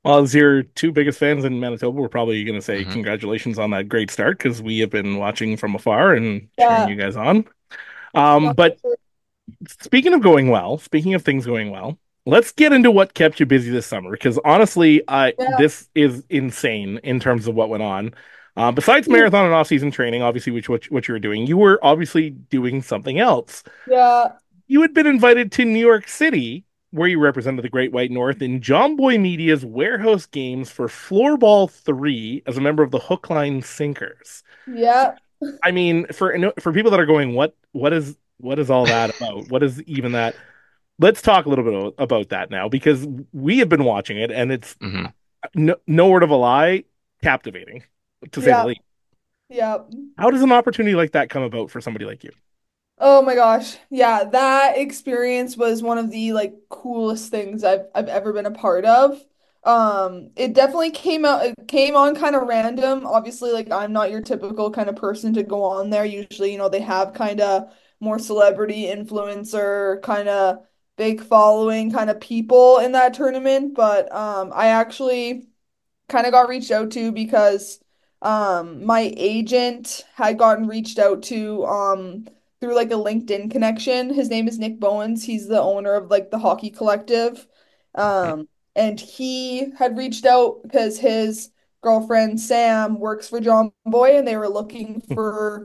Well, as your two biggest fans in Manitoba, we're probably going to say Hmm. congratulations on that great start because we have been watching from afar and cheering Yeah. you guys on. Um, No, for but sure. speaking of going well, speaking of things going well, let's get into what kept you busy this summer because honestly, I Yeah. this is insane in terms of what went on. Uh, besides marathon and off-season training, obviously, which what, what you were doing, you were obviously doing something else. Yeah. You had been invited to New York City, where you represented the Great White North in John Boy Media's Warehouse Games for Floorball three as a member of the Hookline Sinkers. So, Yeah. I mean, for for people that are going, what what is what is all that about? What is even that? Let's talk a little bit about that now because we have been watching it and it's Hmm. no, no word of a lie, captivating to say the Yeah. least. Yeah. How does an opportunity like that come about for somebody like you? Oh my gosh. Yeah, that experience was one of the like coolest things I've I've ever been a part of. Um, it definitely came out it came on kind of random. Obviously, like I'm not your typical kind of person to go on there. Usually, you know, they have kind of more celebrity influencer, kind of big following kind of people in that tournament, but um I actually kind of got reached out to because um my agent had gotten reached out to um through like a LinkedIn connection. His name is Nick Bowens. He's the owner of like the Hockey Collective. Um and he had reached out because his girlfriend Sam works for John Boy and they were looking for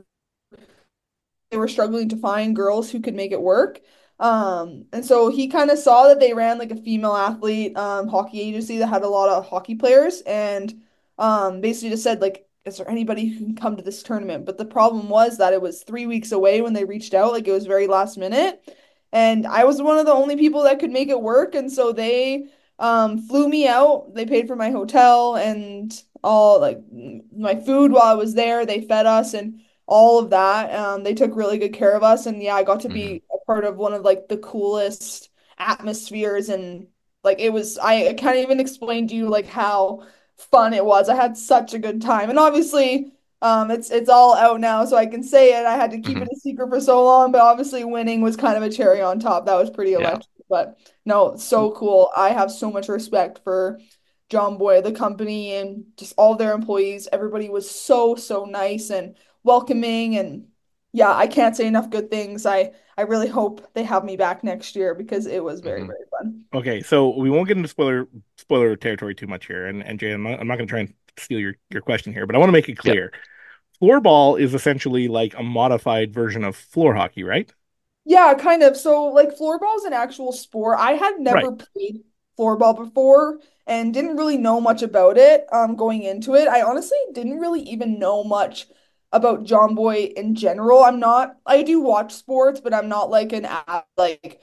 they were struggling to find girls who could make it work. Um, and so he kind of saw that they ran like a female athlete um, hockey agency that had a lot of hockey players and um, basically just said like, is there anybody who can come to this tournament? But the problem was that it was three weeks away when they reached out, like it was very last minute. And I was one of the only people that could make it work. And so they um, flew me out. They paid for my hotel and all like my food while I was there. They fed us and all of that. Um, they took really good care of us, and yeah, I got to Hmm. be a part of one of like the coolest atmospheres, and like it was. I, I can't even explain to you like how fun it was. I had such a good time, and obviously, um, it's it's all out now, so I can say it. I had to keep Hmm. it a secret for so long, but obviously, winning was kind of a cherry on top. That was pretty Yeah. electric, but no, so cool. I have so much respect for John Boy, the company, and just all their employees. Everybody was so, so nice and welcoming. And yeah, I can't say enough good things. I, I really hope they have me back next year because it was very, Hmm. very fun. Okay, so we won't get into spoiler spoiler territory too much here, and and Jay, I'm not, I'm not going to try and steal your your question here, but I want to make it Yep. clear. Floorball is essentially like a modified version of floor hockey, right? Yeah, kind of. So like floorball is an actual sport. I had Right. never played floorball before and didn't really know much about it um going into it. I honestly didn't really even know much about John Boy in general. I'm not I do watch sports, but I'm not like an app like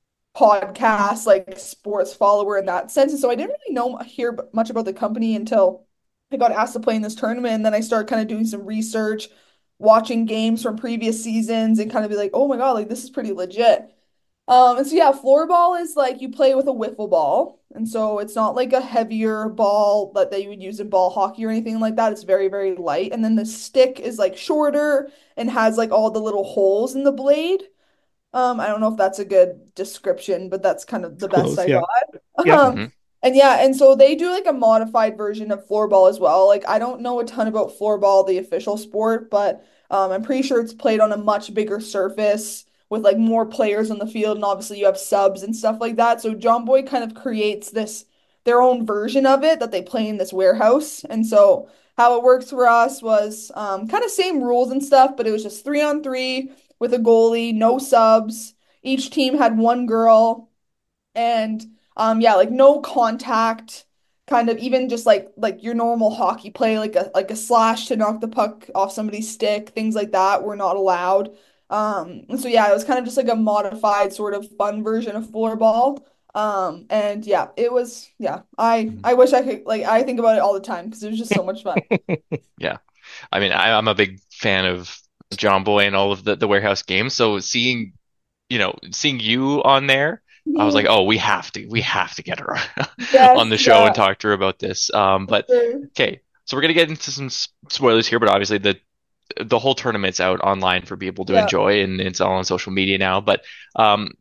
podcast like sports follower in that sense. And so I didn't really know hear much about the company until I got asked to play in this tournament. And then I started kind of doing some research, watching games from previous seasons, and kind of be like, oh my God, like this is pretty legit. Um, and so yeah, floorball is like you play with a wiffle ball. And so it's not like a heavier ball that they would use in ball hockey or anything like that. It's very, very light. And then the stick is like shorter and has like all the little holes in the blade. Um, I don't know if that's a good description, but that's kind of It's the best close. I Yeah. got. Yeah. Um, Hmm. and yeah, and so they do like a modified version of floorball as well. Like I don't know a ton about floorball, the official sport, but um, I'm pretty sure it's played on a much bigger surface with like more players on the field, and obviously you have subs and stuff like that. So John Boy kind of creates this their own version of it that they play in this warehouse. And so how it works for us was um, kind of same rules and stuff, but it was just three on three with a goalie, no subs. Each team had one girl, and um, yeah, like no contact, kind of even just like like your normal hockey play, like a like a slash to knock the puck off somebody's stick, things like that were not allowed. Um, and so yeah, it was kind of just like a modified sort of fun version of floorball. Um, and yeah, it was yeah. I Hmm. I wish I could like I think about it all the time because it was just so much fun. Yeah. I mean, I, I'm a big fan of John Boy and all of the, the warehouse games. So seeing, you know, seeing you on there, I was like, oh, we have to, we have to get her Yes, on the show and yeah, talk to her about this. Um, for but sure. okay, so we're gonna get into some s- spoilers here, but obviously the the whole tournament's out online for people to Yeah. enjoy, and it's all on social media now. But um,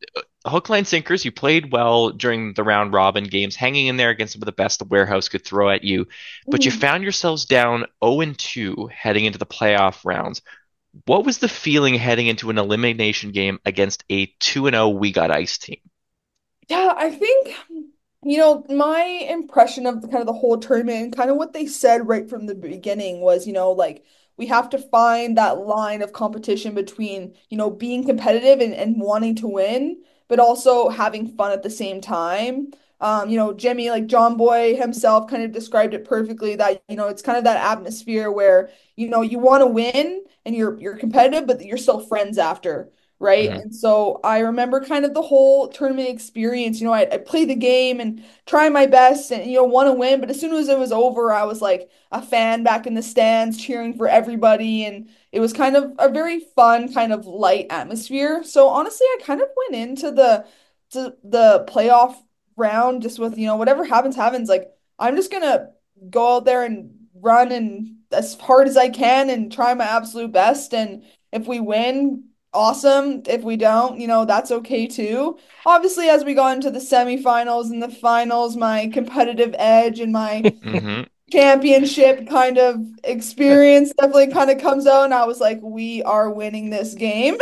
hook, line, sinkers. You played well during the round robin games, hanging in there against some of the best the warehouse could throw at you. But you Mhm. found yourselves down oh and two heading into the playoff rounds. What was the feeling heading into an elimination game against a two and oh We Got Ice team? Yeah, I think, you know, my impression of the kind of the whole tournament and kind of what they said right from the beginning was, you know, like we have to find that line of competition between, you know, being competitive and, and wanting to win, but also having fun at the same time. Um, you know, Jimmy, like John Boy himself kind of described it perfectly that, you know, it's kind of that atmosphere where, you know, you want to win and you're you're competitive, but you're still friends after. Right. Hmm. And so I remember kind of the whole tournament experience. You know, I, I played the game and try my best and, you know, want to win. But as soon as it was over, I was like a fan back in the stands cheering for everybody. And it was kind of a very fun, kind of light atmosphere. So honestly, I kind of went into the to the playoff round just with, you know, whatever happens, happens. Like, I'm just gonna go out there and run and as hard as I can and try my absolute best. And if we win, awesome. If we don't, you know, that's okay too. Obviously, as we got into the semifinals and the finals, my competitive edge and my Hmm. championship kind of experience definitely kind of comes out. And I was like, we are winning this game.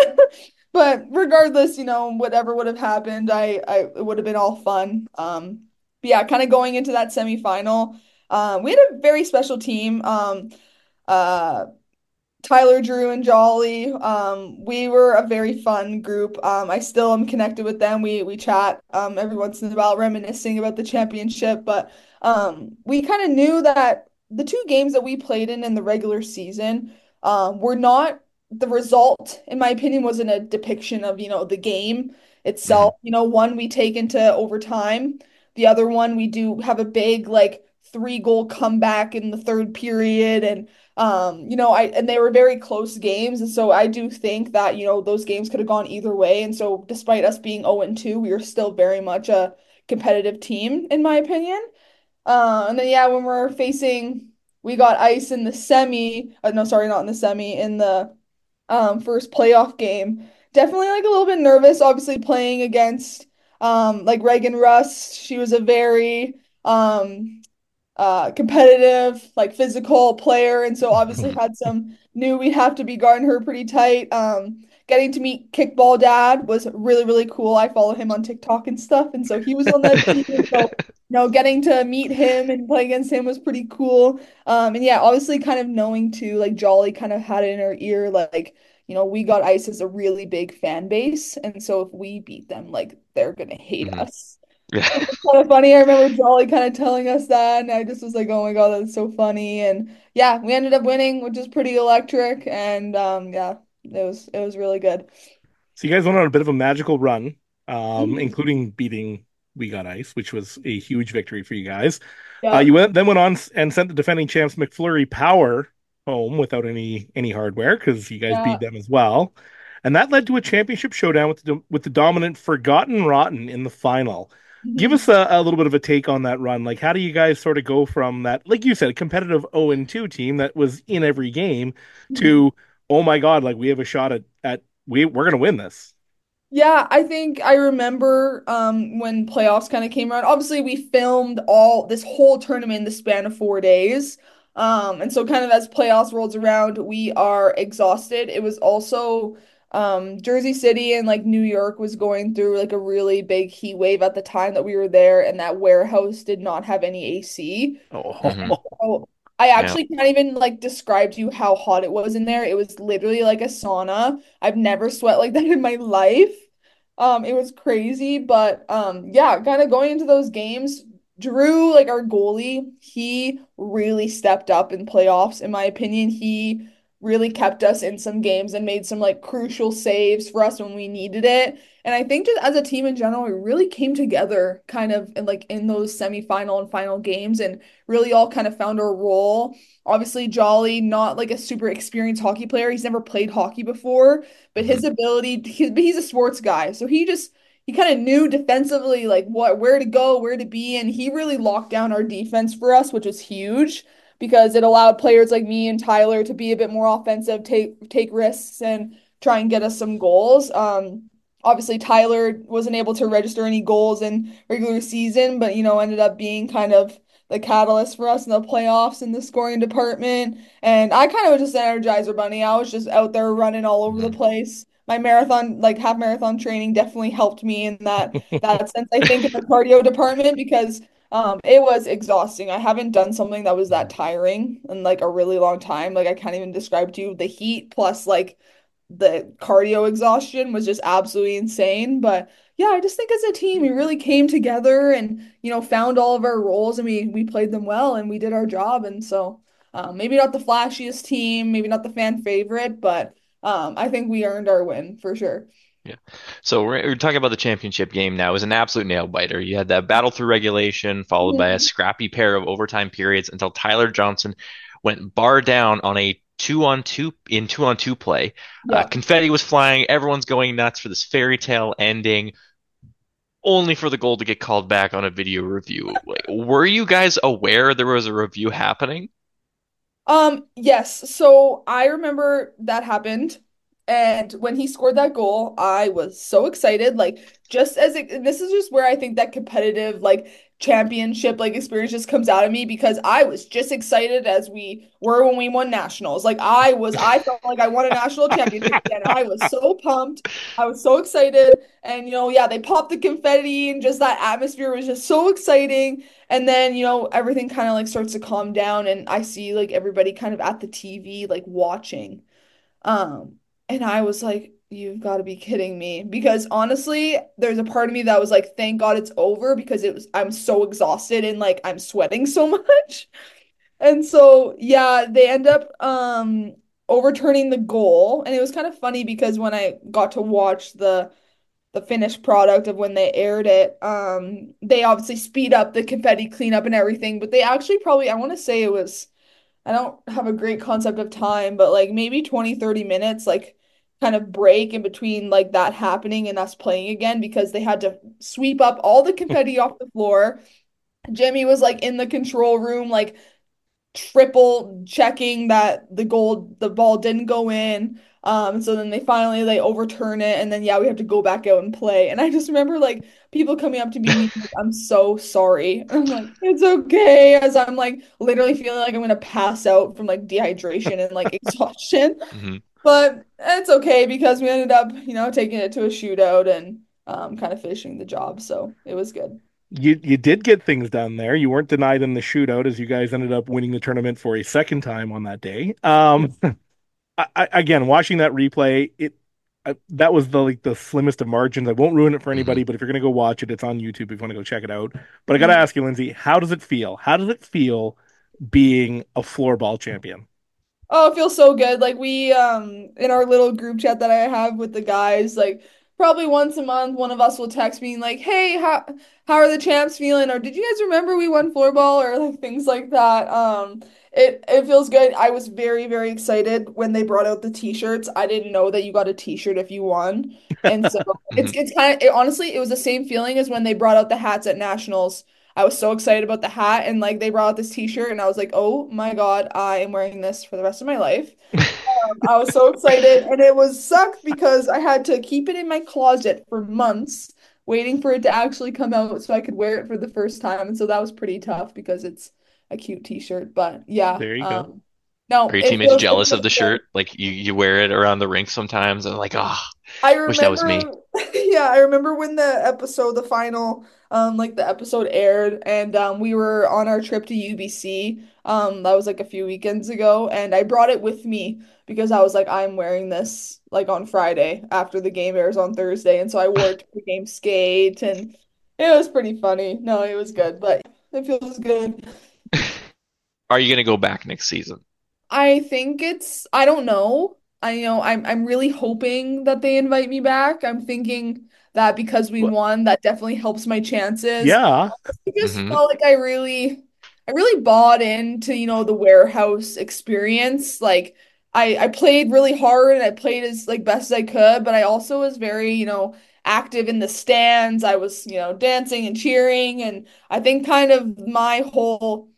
But regardless, you know, whatever would have happened, I, I it would have been all fun. Um, but yeah, kind of going into that semifinal, um, we had a very special team. Um, uh, Tyler, Drew, and Jolly. Um, we were a very fun group. Um, I still am connected with them. We we chat um every once in a while, reminiscing about the championship. But um, we kind of knew that the two games that we played in in the regular season um were not the result, in my opinion, wasn't a depiction of, you know, the game Hmm. itself. You know, one we take into overtime. The other one we do have a big like three goal comeback in the third period and um, you know, I and they were very close games, and so I do think that, you know, those games could have gone either way. And so despite us being oh and two, we were still very much a competitive team, in my opinion. Uh, and then yeah, when we're facing we got ice in the semi, uh, no, sorry, not in the semi, in the um first playoff game. Definitely like a little bit nervous, obviously playing against um like Reagan Rust. She was a very um uh competitive, like physical player, and so obviously had some knew we'd have to be guarding her pretty tight. Um, getting to meet Kickball Dad was really, really cool. I follow him on TikTok and stuff, and so he was on that team. So, you know, getting to meet him and play against him was pretty cool. Um, and yeah, obviously kind of knowing too, like Jolly kind of had it in her ear, like, you know, we got Ice as a really big fan base, and so if we beat them, like they're gonna hate Hmm. us. Kind of funny. I remember Jolly kind of telling us that, and I just was like, "Oh my God, that's so funny!" And yeah, we ended up winning, which is pretty electric. And um, yeah, it was it was really good. So you guys went on a bit of a magical run, um, Mhm. including beating We Got Ice, which was a huge victory for you guys. Uh, Yeah. you went then went on and sent the defending champs McFlurry Power home without any any hardware because you guys Yeah. beat them as well, and that led to a championship showdown with the with the dominant Forgotten Rotten in the final. Give Mhm. us a, a little bit of a take on that run. Like, how do you guys sort of go from that, like you said, a competitive oh and two team that was in every game Mhm. to, oh my God, like we have a shot at at we we're gonna win this. Yeah, I think I remember um when playoffs kind of came around. Obviously, we filmed all this whole tournament in the span of four days. Um, and so kind of as playoffs rolls around, we are exhausted. It was also um Jersey City and like New York was going through like a really big heat wave at the time that we were there, and that warehouse did not have any A C. Hmm. So I Yeah. actually can't even like describe to you how hot it was in there. It was literally like a sauna. I've never sweat like that in my life. Um, it was crazy, but um, yeah, kind of going into those games, Drew, like our goalie, he really stepped up in playoffs, in my opinion. He really kept us in some games and made some like crucial saves for us when we needed it. And I think just as a team in general, we really came together kind of in like in those semifinal and final games and really all kind of found our role. Obviously, Jolly, not like a super experienced hockey player. He's never played hockey before, but Hmm. his ability, he, he's a sports guy. So he just he kind of knew defensively like what where to go, where to be, and he really locked down our defense for us, which was huge because it allowed players like me and Tyler to be a bit more offensive, take take risks and try and get us some goals. Um obviously Tyler wasn't able to register any goals in regular season, but you know, ended up being kind of the catalyst for us in the playoffs in the scoring department. And I kind of was just an Energizer bunny. I was just out there running all over the Mhm. place. My marathon, like half marathon training definitely helped me in that that sense, I think, in the cardio department because um it was exhausting. I haven't done something that was that tiring in like a really long time. Like I can't even describe to you the heat plus like the cardio exhaustion was just absolutely insane. But yeah, I just think as a team, we really came together and, you know, found all of our roles and we we played them well and we did our job. And so um, maybe not the flashiest team, maybe not the fan favorite, but um, I think we earned our win for sure. Yeah. So we're, we're talking about the championship game now. It was an absolute nail biter. You had that battle through regulation, followed by a Mhm. scrappy pair of overtime periods until Tyler Johnson went bar down on a two on two in two on two play. Uh, Yeah. confetti was flying. Everyone's going nuts for this fairy tale ending, only for the goal to get called back on a video review. Like, were you guys aware there was a review happening? Um, yes. So I remember that happened. And when he scored that goal, I was so excited. Like, just as it, and this is just where I think that competitive, like, championship, like, experience just comes out of me because I was just excited as we were when we won nationals. Like, I was, I felt like I won a national championship again. I was so pumped. I was so excited. And, you know, yeah, they popped the confetti and just that atmosphere was just so exciting. And then, you know, everything kind of like starts to calm down and I see like everybody kind of at the T V like watching. Um, and I was like, you've got to be kidding me. Because honestly, there's a part of me that was like, thank God it's over because it was I'm so exhausted and like I'm sweating so much. And so yeah, they end up um overturning the goal. And it was kind of funny because when I got to watch the the finished product of when they aired it. Um, they obviously speed up the confetti cleanup and everything, but they actually probably, I want to say it was, I don't have a great concept of time, but like maybe twenty thirty minutes, like kind of break in between like that happening and us playing again because they had to sweep up all the confetti off the floor. Jimmy was like in the control room, like triple checking that the goal the ball didn't go in. Um, so then they finally they overturn it, and then yeah, we have to go back out and play. And I just remember like people coming up to me, being like, "I'm so sorry." And I'm like, "It's okay," as I'm like literally feeling like I'm gonna pass out from like dehydration and like exhaustion. Mhm. But it's okay because we ended up, you know, taking it to a shootout and um, kind of finishing the job. So it was good. You you did get things done there. You weren't denied in the shootout as you guys ended up winning the tournament for a second time on that day. Um, I, I, again, watching that replay, it I, that was the like the slimmest of margins. I won't ruin it for Mhm. anybody, but if you're gonna go watch it, it's on YouTube if you want to go check it out. But I gotta Mhm. ask you, Lindsay, how does it feel? How does it feel being a floorball champion? Oh, it feels so good. Like we um in our little group chat that I have with the guys, like probably once a month one of us will text me like, "Hey, how how are the champs feeling?" Or "Did you guys remember we won floorball?" or like things like that. Um it it feels good. I was very very excited when they brought out the t-shirts. I didn't know that you got a t-shirt if you won. And so it's Mhm. it's kind of it, honestly it was the same feeling as when they brought out the hats at nationals. I was so excited about the hat and like they brought out this t-shirt and I was like, "Oh my God, I am wearing this for the rest of my life." Um, I was so excited and it was sucked because I had to keep it in my closet for months waiting for it to actually come out so I could wear it for the first time. And so that was pretty tough because it's a cute t-shirt. But yeah, There you go. um no, Are your it teammates feels it jealous of feels the good. shirt? Like you, you wear it around the rink sometimes, and like, ah, I wish that was me. remember, yeah, I remember when the episode, the final, um, like the episode aired, and um, we were on our trip to U B C. Um, that was like a few weekends ago, and I brought it with me because I was like, I'm wearing this like on Friday after the game airs on Thursday, and so I wore it to the game skate, and it was pretty funny. No, it was good, but it feels good. Are you gonna go back next season? I think it's, I don't know. I you know I'm I'm really hoping that they invite me back. I'm thinking that because we Well, won, that definitely helps my chances. yeah, I just Hmm. felt like I really I really bought into, you know, the warehouse experience. Like I I played really hard and I played as like best as I could, but I also was very, you know, active in the stands. I was, you know, dancing and cheering and I think kind of my whole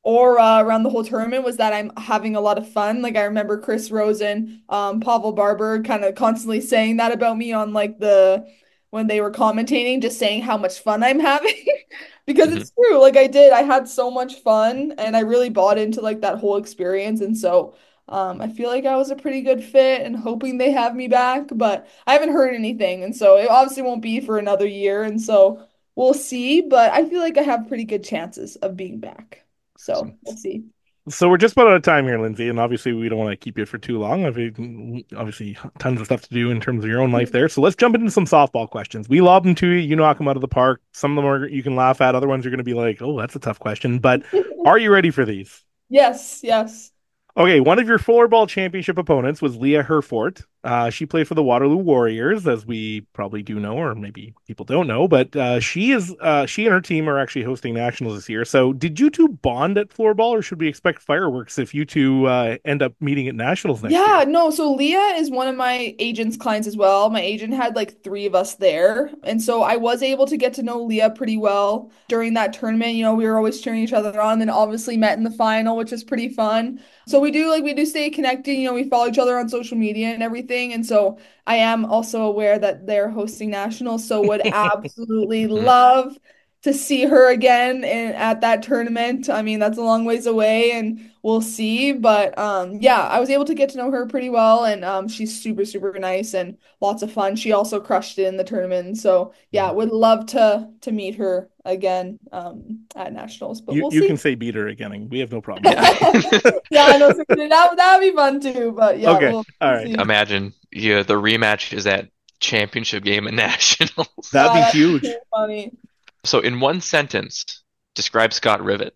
or uh, around the whole tournament was that I'm having a lot of fun. Like I remember Chris Rosen, um, Pavel Barber kind of constantly saying that about me on like the when they were commentating, just saying how much fun I'm having. Because Hmm. it's true. Like I did, I had so much fun and I really bought into like that whole experience. And so um, I feel like I was a pretty good fit and hoping they have me back, but I haven't heard anything. And so it obviously won't be for another year. And so we'll see. But I feel like I have pretty good chances of being back. So we'll see. So we're just about out of time here, Lindsay, and obviously we don't want to keep you for too long. Obviously, tons of stuff to do in terms of your own life there. So let's jump into some softball questions. We lob them to you. You knock them out of the park. Some of them are you can laugh at. Other ones are going to be like, "Oh, that's a tough question." But are you ready for these? Yes, yes. Okay, one of your floorball championship opponents was Leah Herfort. Uh, she played for the Waterloo Warriors, as we probably do know, or maybe people don't know. But uh, she is uh, she and her team are actually hosting nationals this year. So, did you two bond at floorball, or should we expect fireworks if you two uh, end up meeting at nationals next Yeah, year? no, so Leah is one of my agent's clients as well. My agent had like three of us there. And so I was able to get to know Leah pretty well during that tournament. You know, we were always cheering each other on, and obviously met in the final, which is pretty fun. So we do like we do stay connected, you know, we follow each other on social media and everything. And so I am also aware that they're hosting nationals, so would absolutely love to see her again in, at that tournament. I mean, that's a long ways away and we'll see. But um yeah, I was able to get to know her pretty well and um she's super, super nice and lots of fun. She also crushed it in the tournament. So yeah, would love to to meet her again um at nationals, but You we'll you see. can say beat her again. We have no problem with Yeah. that. Yeah, I know. So that that would be fun too. But yeah, Okay, we'll, all we'll right, see. Imagine, yeah, the rematch is that championship game at nationals. that'd Ah, be that's huge. so funny. So, in one sentence, describe Scott Rivet.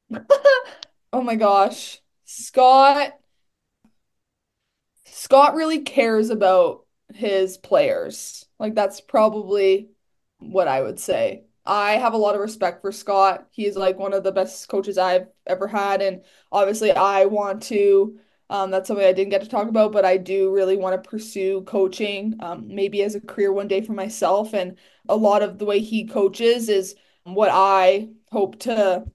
Oh my gosh. Scott Scott really cares about his players. Like that's probably what I would say. I have a lot of respect for Scott. He's like one of the best coaches I've ever had, and obviously I want to. Um, that's something I didn't get to talk about, but I do really want to pursue coaching, um, maybe as a career one day for myself. And a lot of the way he coaches is what I hope to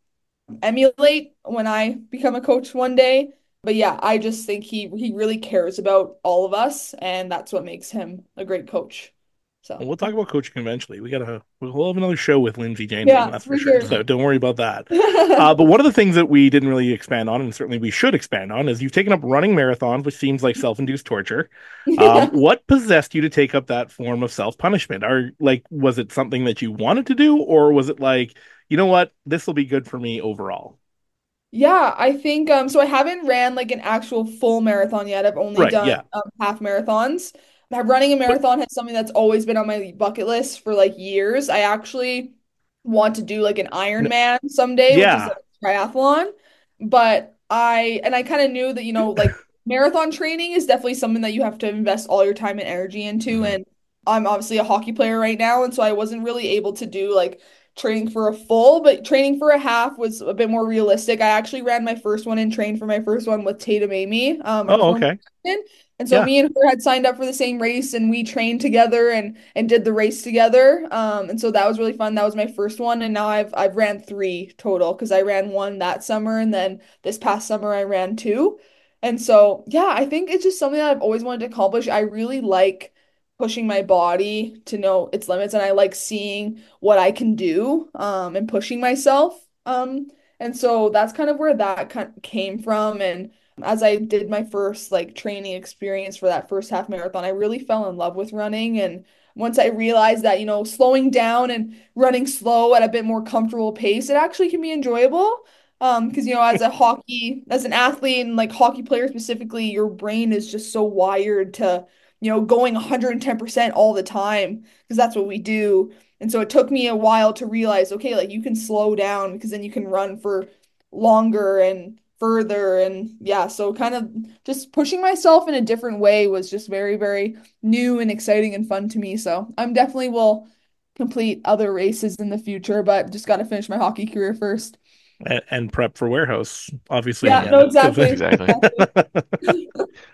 emulate when I become a coach one day. But yeah, I just think he he really cares about all of us, and that's what makes him a great coach. Well, So we'll talk about coaching eventually. We gotta we'll have another show with Lindsay Jameson, yeah, that's for for sure. sure. So don't worry about that. Uh, but one of the things that we didn't really expand on, and certainly we should expand on, is you've taken up running marathons, which seems like self-induced torture. Um, Yeah. what possessed you to take up that form of self-punishment? Are like, was it something that you wanted to do, or was it like, you know what, this will be good for me overall? Yeah, I think um so I haven't ran like an actual full marathon yet. I've only Right? done Yeah. um, half marathons. Uh, Running a But marathon has something that's always been on my bucket list for like years. I actually want to do like an n- Ironman someday, which is yeah. like a triathlon. But I and I kind of knew that, you know, like marathon training is definitely something that you have to invest all your time and energy into. Mhm. And I'm obviously a hockey player right now, and so I wasn't really able to do like training for a full, but training for a half was a bit more realistic. I actually ran my first one and trained for my first one with Tatum Amy, um, our Oh, former okay. captain. And so Yeah. me and her had signed up for the same race and we trained together and and did the race together. Um, and so that was really fun. That was my first one. And now I've I've ran three total because I ran one that summer and then this past summer I ran two. And so yeah, I think it's just something that I've always wanted to accomplish. I really like pushing my body to know its limits and I like seeing what I can do um and pushing myself. Um and so that's kind of where that kind came from and as I did my first like training experience for that first half marathon, I really fell in love with running and once I realized that, you know, slowing down and running slow at a bit more comfortable pace, it actually can be enjoyable. Um, because you know, as a hockey, as an athlete and like hockey player specifically, your brain is just so wired to you know, going one hundred ten percent all the time because that's what we do. And so it took me a while to realize, okay, like you can slow down because then you can run for longer and further. And yeah, so kind of just pushing myself in a different way was just very, very new and exciting and fun to me. So I'm definitely will complete other races in the future, but just got to finish my hockey career first. And, and prep for warehouse, obviously, Yeah, Yeah, no, because exactly. exactly. Exactly.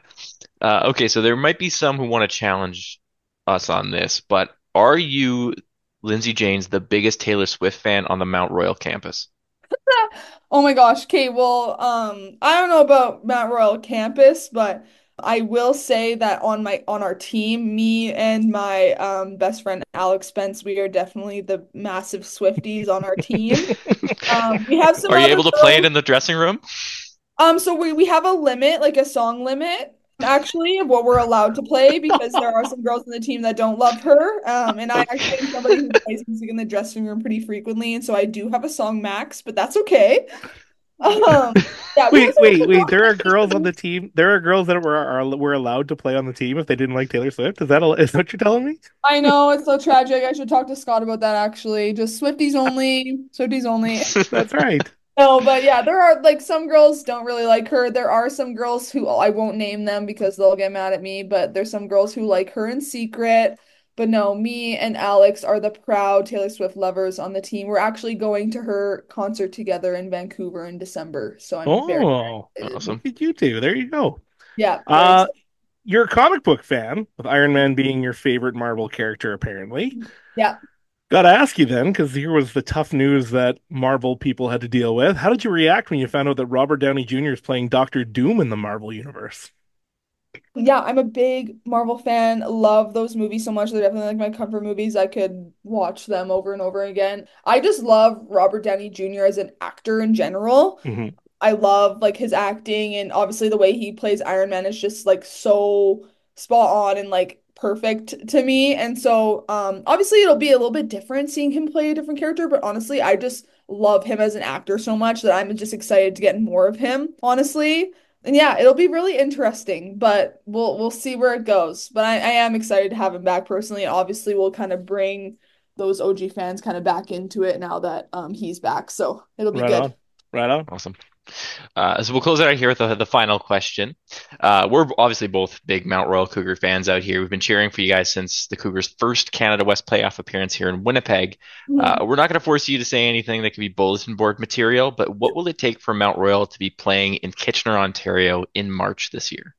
Uh, okay, so there might be some who want to challenge us on this, but are you, Lindsay Janes, the biggest Taylor Swift fan on the Mount Royal campus? Oh my gosh. Okay, well, um, I don't know about Mount Royal campus, but I will say that on my on our team, me and my um best friend Alex Spence, we are definitely the massive Swifties on our team. Um, we have some Are you other able to play it girls. in the dressing room? Um, so we we have a limit, like a song limit, actually, of what we're allowed to play because there are some girls on the team that don't love her. Um, and I actually am somebody who plays music in the dressing room pretty frequently, and so I do have a song max, but that's okay. Um, yeah, we have Wait, some wait, good wait. There are girls. girls on the team. There are girls that were are, were allowed to play on the team if they didn't like Taylor Swift. Is that a, is that what you're telling me? I know it's so tragic. I should talk to Scott about that actually. Just Swifties only. Swifties only. That's right. No, but yeah, there are like some girls don't really like her. There are some girls who I won't name them because they'll get mad at me, but there's some girls who like her in secret. But no, me and Alex are the proud Taylor Swift lovers on the team. We're actually going to her concert together in Vancouver in December. So I'm very Oh, excited. look Awesome. at you two. There you go. Yeah, very Uh, excited. you're a comic book fan, with Iron Man being your favorite Marvel character, apparently. Yeah. Gotta ask you then, because here was the tough news that Marvel people had to deal with. How did you react when you found out that Robert Downey Junior is playing Doctor Doom in the Marvel Universe? Yeah, I'm a big Marvel fan. Love those movies so much. They're definitely like my comfort movies. I could watch them over and over again. I just love Robert Downey Junior as an actor in general. Hmm. I love like his acting and obviously the way he plays Iron Man is just like so spot on and like perfect to me. And so um obviously it'll be a little bit different seeing him play a different character, but honestly, I just love him as an actor so much that I'm just excited to get more of him, honestly. And yeah, it'll be really interesting, but we'll we'll see where it goes. But I, I am excited to have him back personally, and obviously we'll kind of bring those O G fans kind of back into it now that um he's back. So it'll be Right good. on. Right on. Awesome. Uh, so we'll close it out here with the, the final question. Uh, we're obviously both big Mount Royal Cougar fans out here. We've been cheering for you guys since the Cougars' first Canada West playoff appearance here in Winnipeg. Uh, Mhm. we're not going to force you to say anything that could be bulletin board material, but what will it take for Mount Royal to be playing in Kitchener, Ontario in March this year?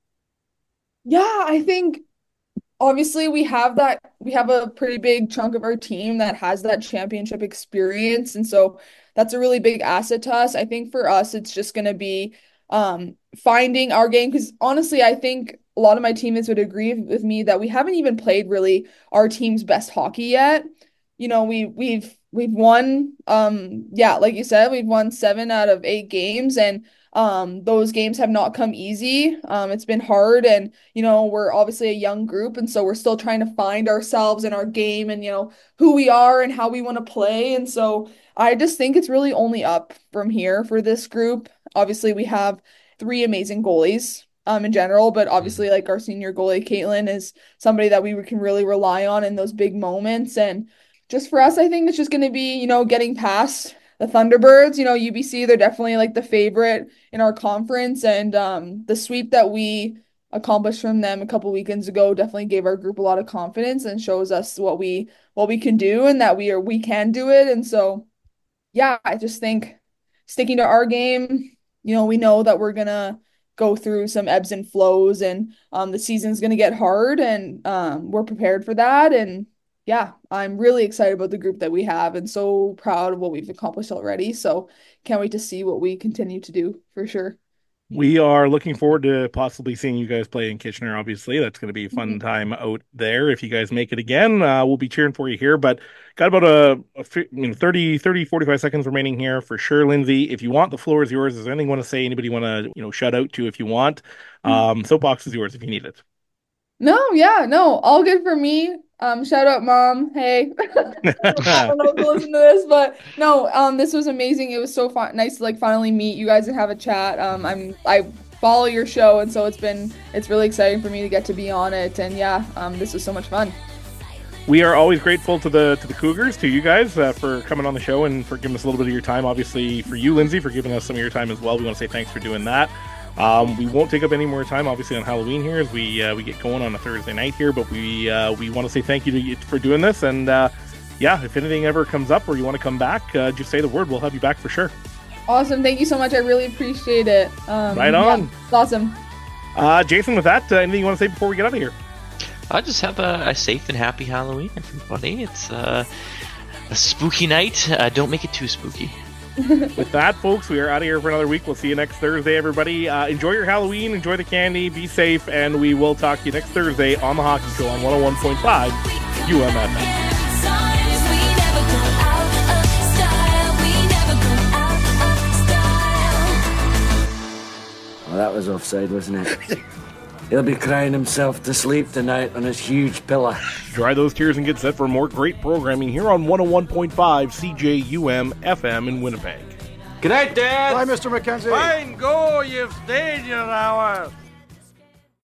Yeah, I think obviously we have that we have a pretty big chunk of our team that has that championship experience, and so that's a really big asset to us. I think for us it's just going to be um finding our game because honestly I think a lot of my teammates would agree with me that we haven't even played really our team's best hockey yet. You know, we we've we've won um yeah, like you said, we've won seven out of eight games, and um those games have not come easy. Um it's been hard, and you know, we're obviously a young group, and so we're still trying to find ourselves in our game and, you know, who we are and how we want to play. And so I just think it's really only up from here for this group. Obviously, we have three amazing goalies um in general, but Mhm. obviously like our senior goalie Caitlin is somebody that we can really rely on in those big moments. And just for us, I think it's just going to be, you know, getting past the Thunderbirds. You know, U B C, they're definitely like the favorite in our conference, and um the sweep that we accomplished from them a couple weekends ago definitely gave our group a lot of confidence and shows us what we what we can do and that we are we can do it. And so yeah, I just think sticking to our game, you know, we know that we're gonna go through some ebbs and flows, and um the season's gonna get hard, and um we're prepared for that. And yeah, I'm really excited about the group that we have and so proud of what we've accomplished already. So can't wait to see what we continue to do for sure. We are looking forward to possibly seeing you guys play in Kitchener. Obviously, that's going to be a fun Mhm. time out there. If you guys make it again, uh, we'll be cheering for you here. But got about a, a fi- you know, thirty, thirty, forty-five seconds remaining here for sure, Lindsay. If you want, the floor is yours. Is there anything you want to say? Anybody want to, you know, shout out to if you want? Um, soapbox is yours if you need it. No, yeah, no, all good for me. Um, shout out mom. Hey. I don't know if you listen to this, but no, um, this was amazing. It was so fun, nice to like finally meet you guys and have a chat. Um, I'm I follow your show, and so it's been it's really exciting for me to get to be on it. And yeah, um, this was so much fun. We are always grateful to the to the Cougars, to you guys uh, for coming on the show and for giving us a little bit of your time. Obviously, for you, Lindsay, for giving us some of your time as well. We want to say thanks for doing that. Um, we won't take up any more time, obviously, on Halloween here as we uh, we get going on a Thursday night here. But we uh, we want to say thank you to you for doing this. And uh, yeah, if anything ever comes up or you want to come back, uh, just say the word. We'll have you back for sure. Awesome, thank you so much. I really appreciate it. Um, Right yeah, on. it's awesome. Uh, Jason, with that, uh, anything you want to say before we get out of here? I just have a, a safe and happy Halloween, everybody. It's uh, a spooky night. Uh, don't make it too spooky. With that, folks, we are out of here for another week. We'll see you next Thursday, everybody. Uh, enjoy your Halloween, enjoy the candy, be safe, and we will talk to you next Thursday on The Hockey Show on one oh one point five U M F M. Well, that was offside, wasn't it? He'll be crying himself to sleep tonight on his huge pillow. Dry those tears and get set for more great programming here on one oh one point five C J U M F M in Winnipeg. Good night, Dad. Bye, Mister McKenzie. Fine, go. You've stayed your hour.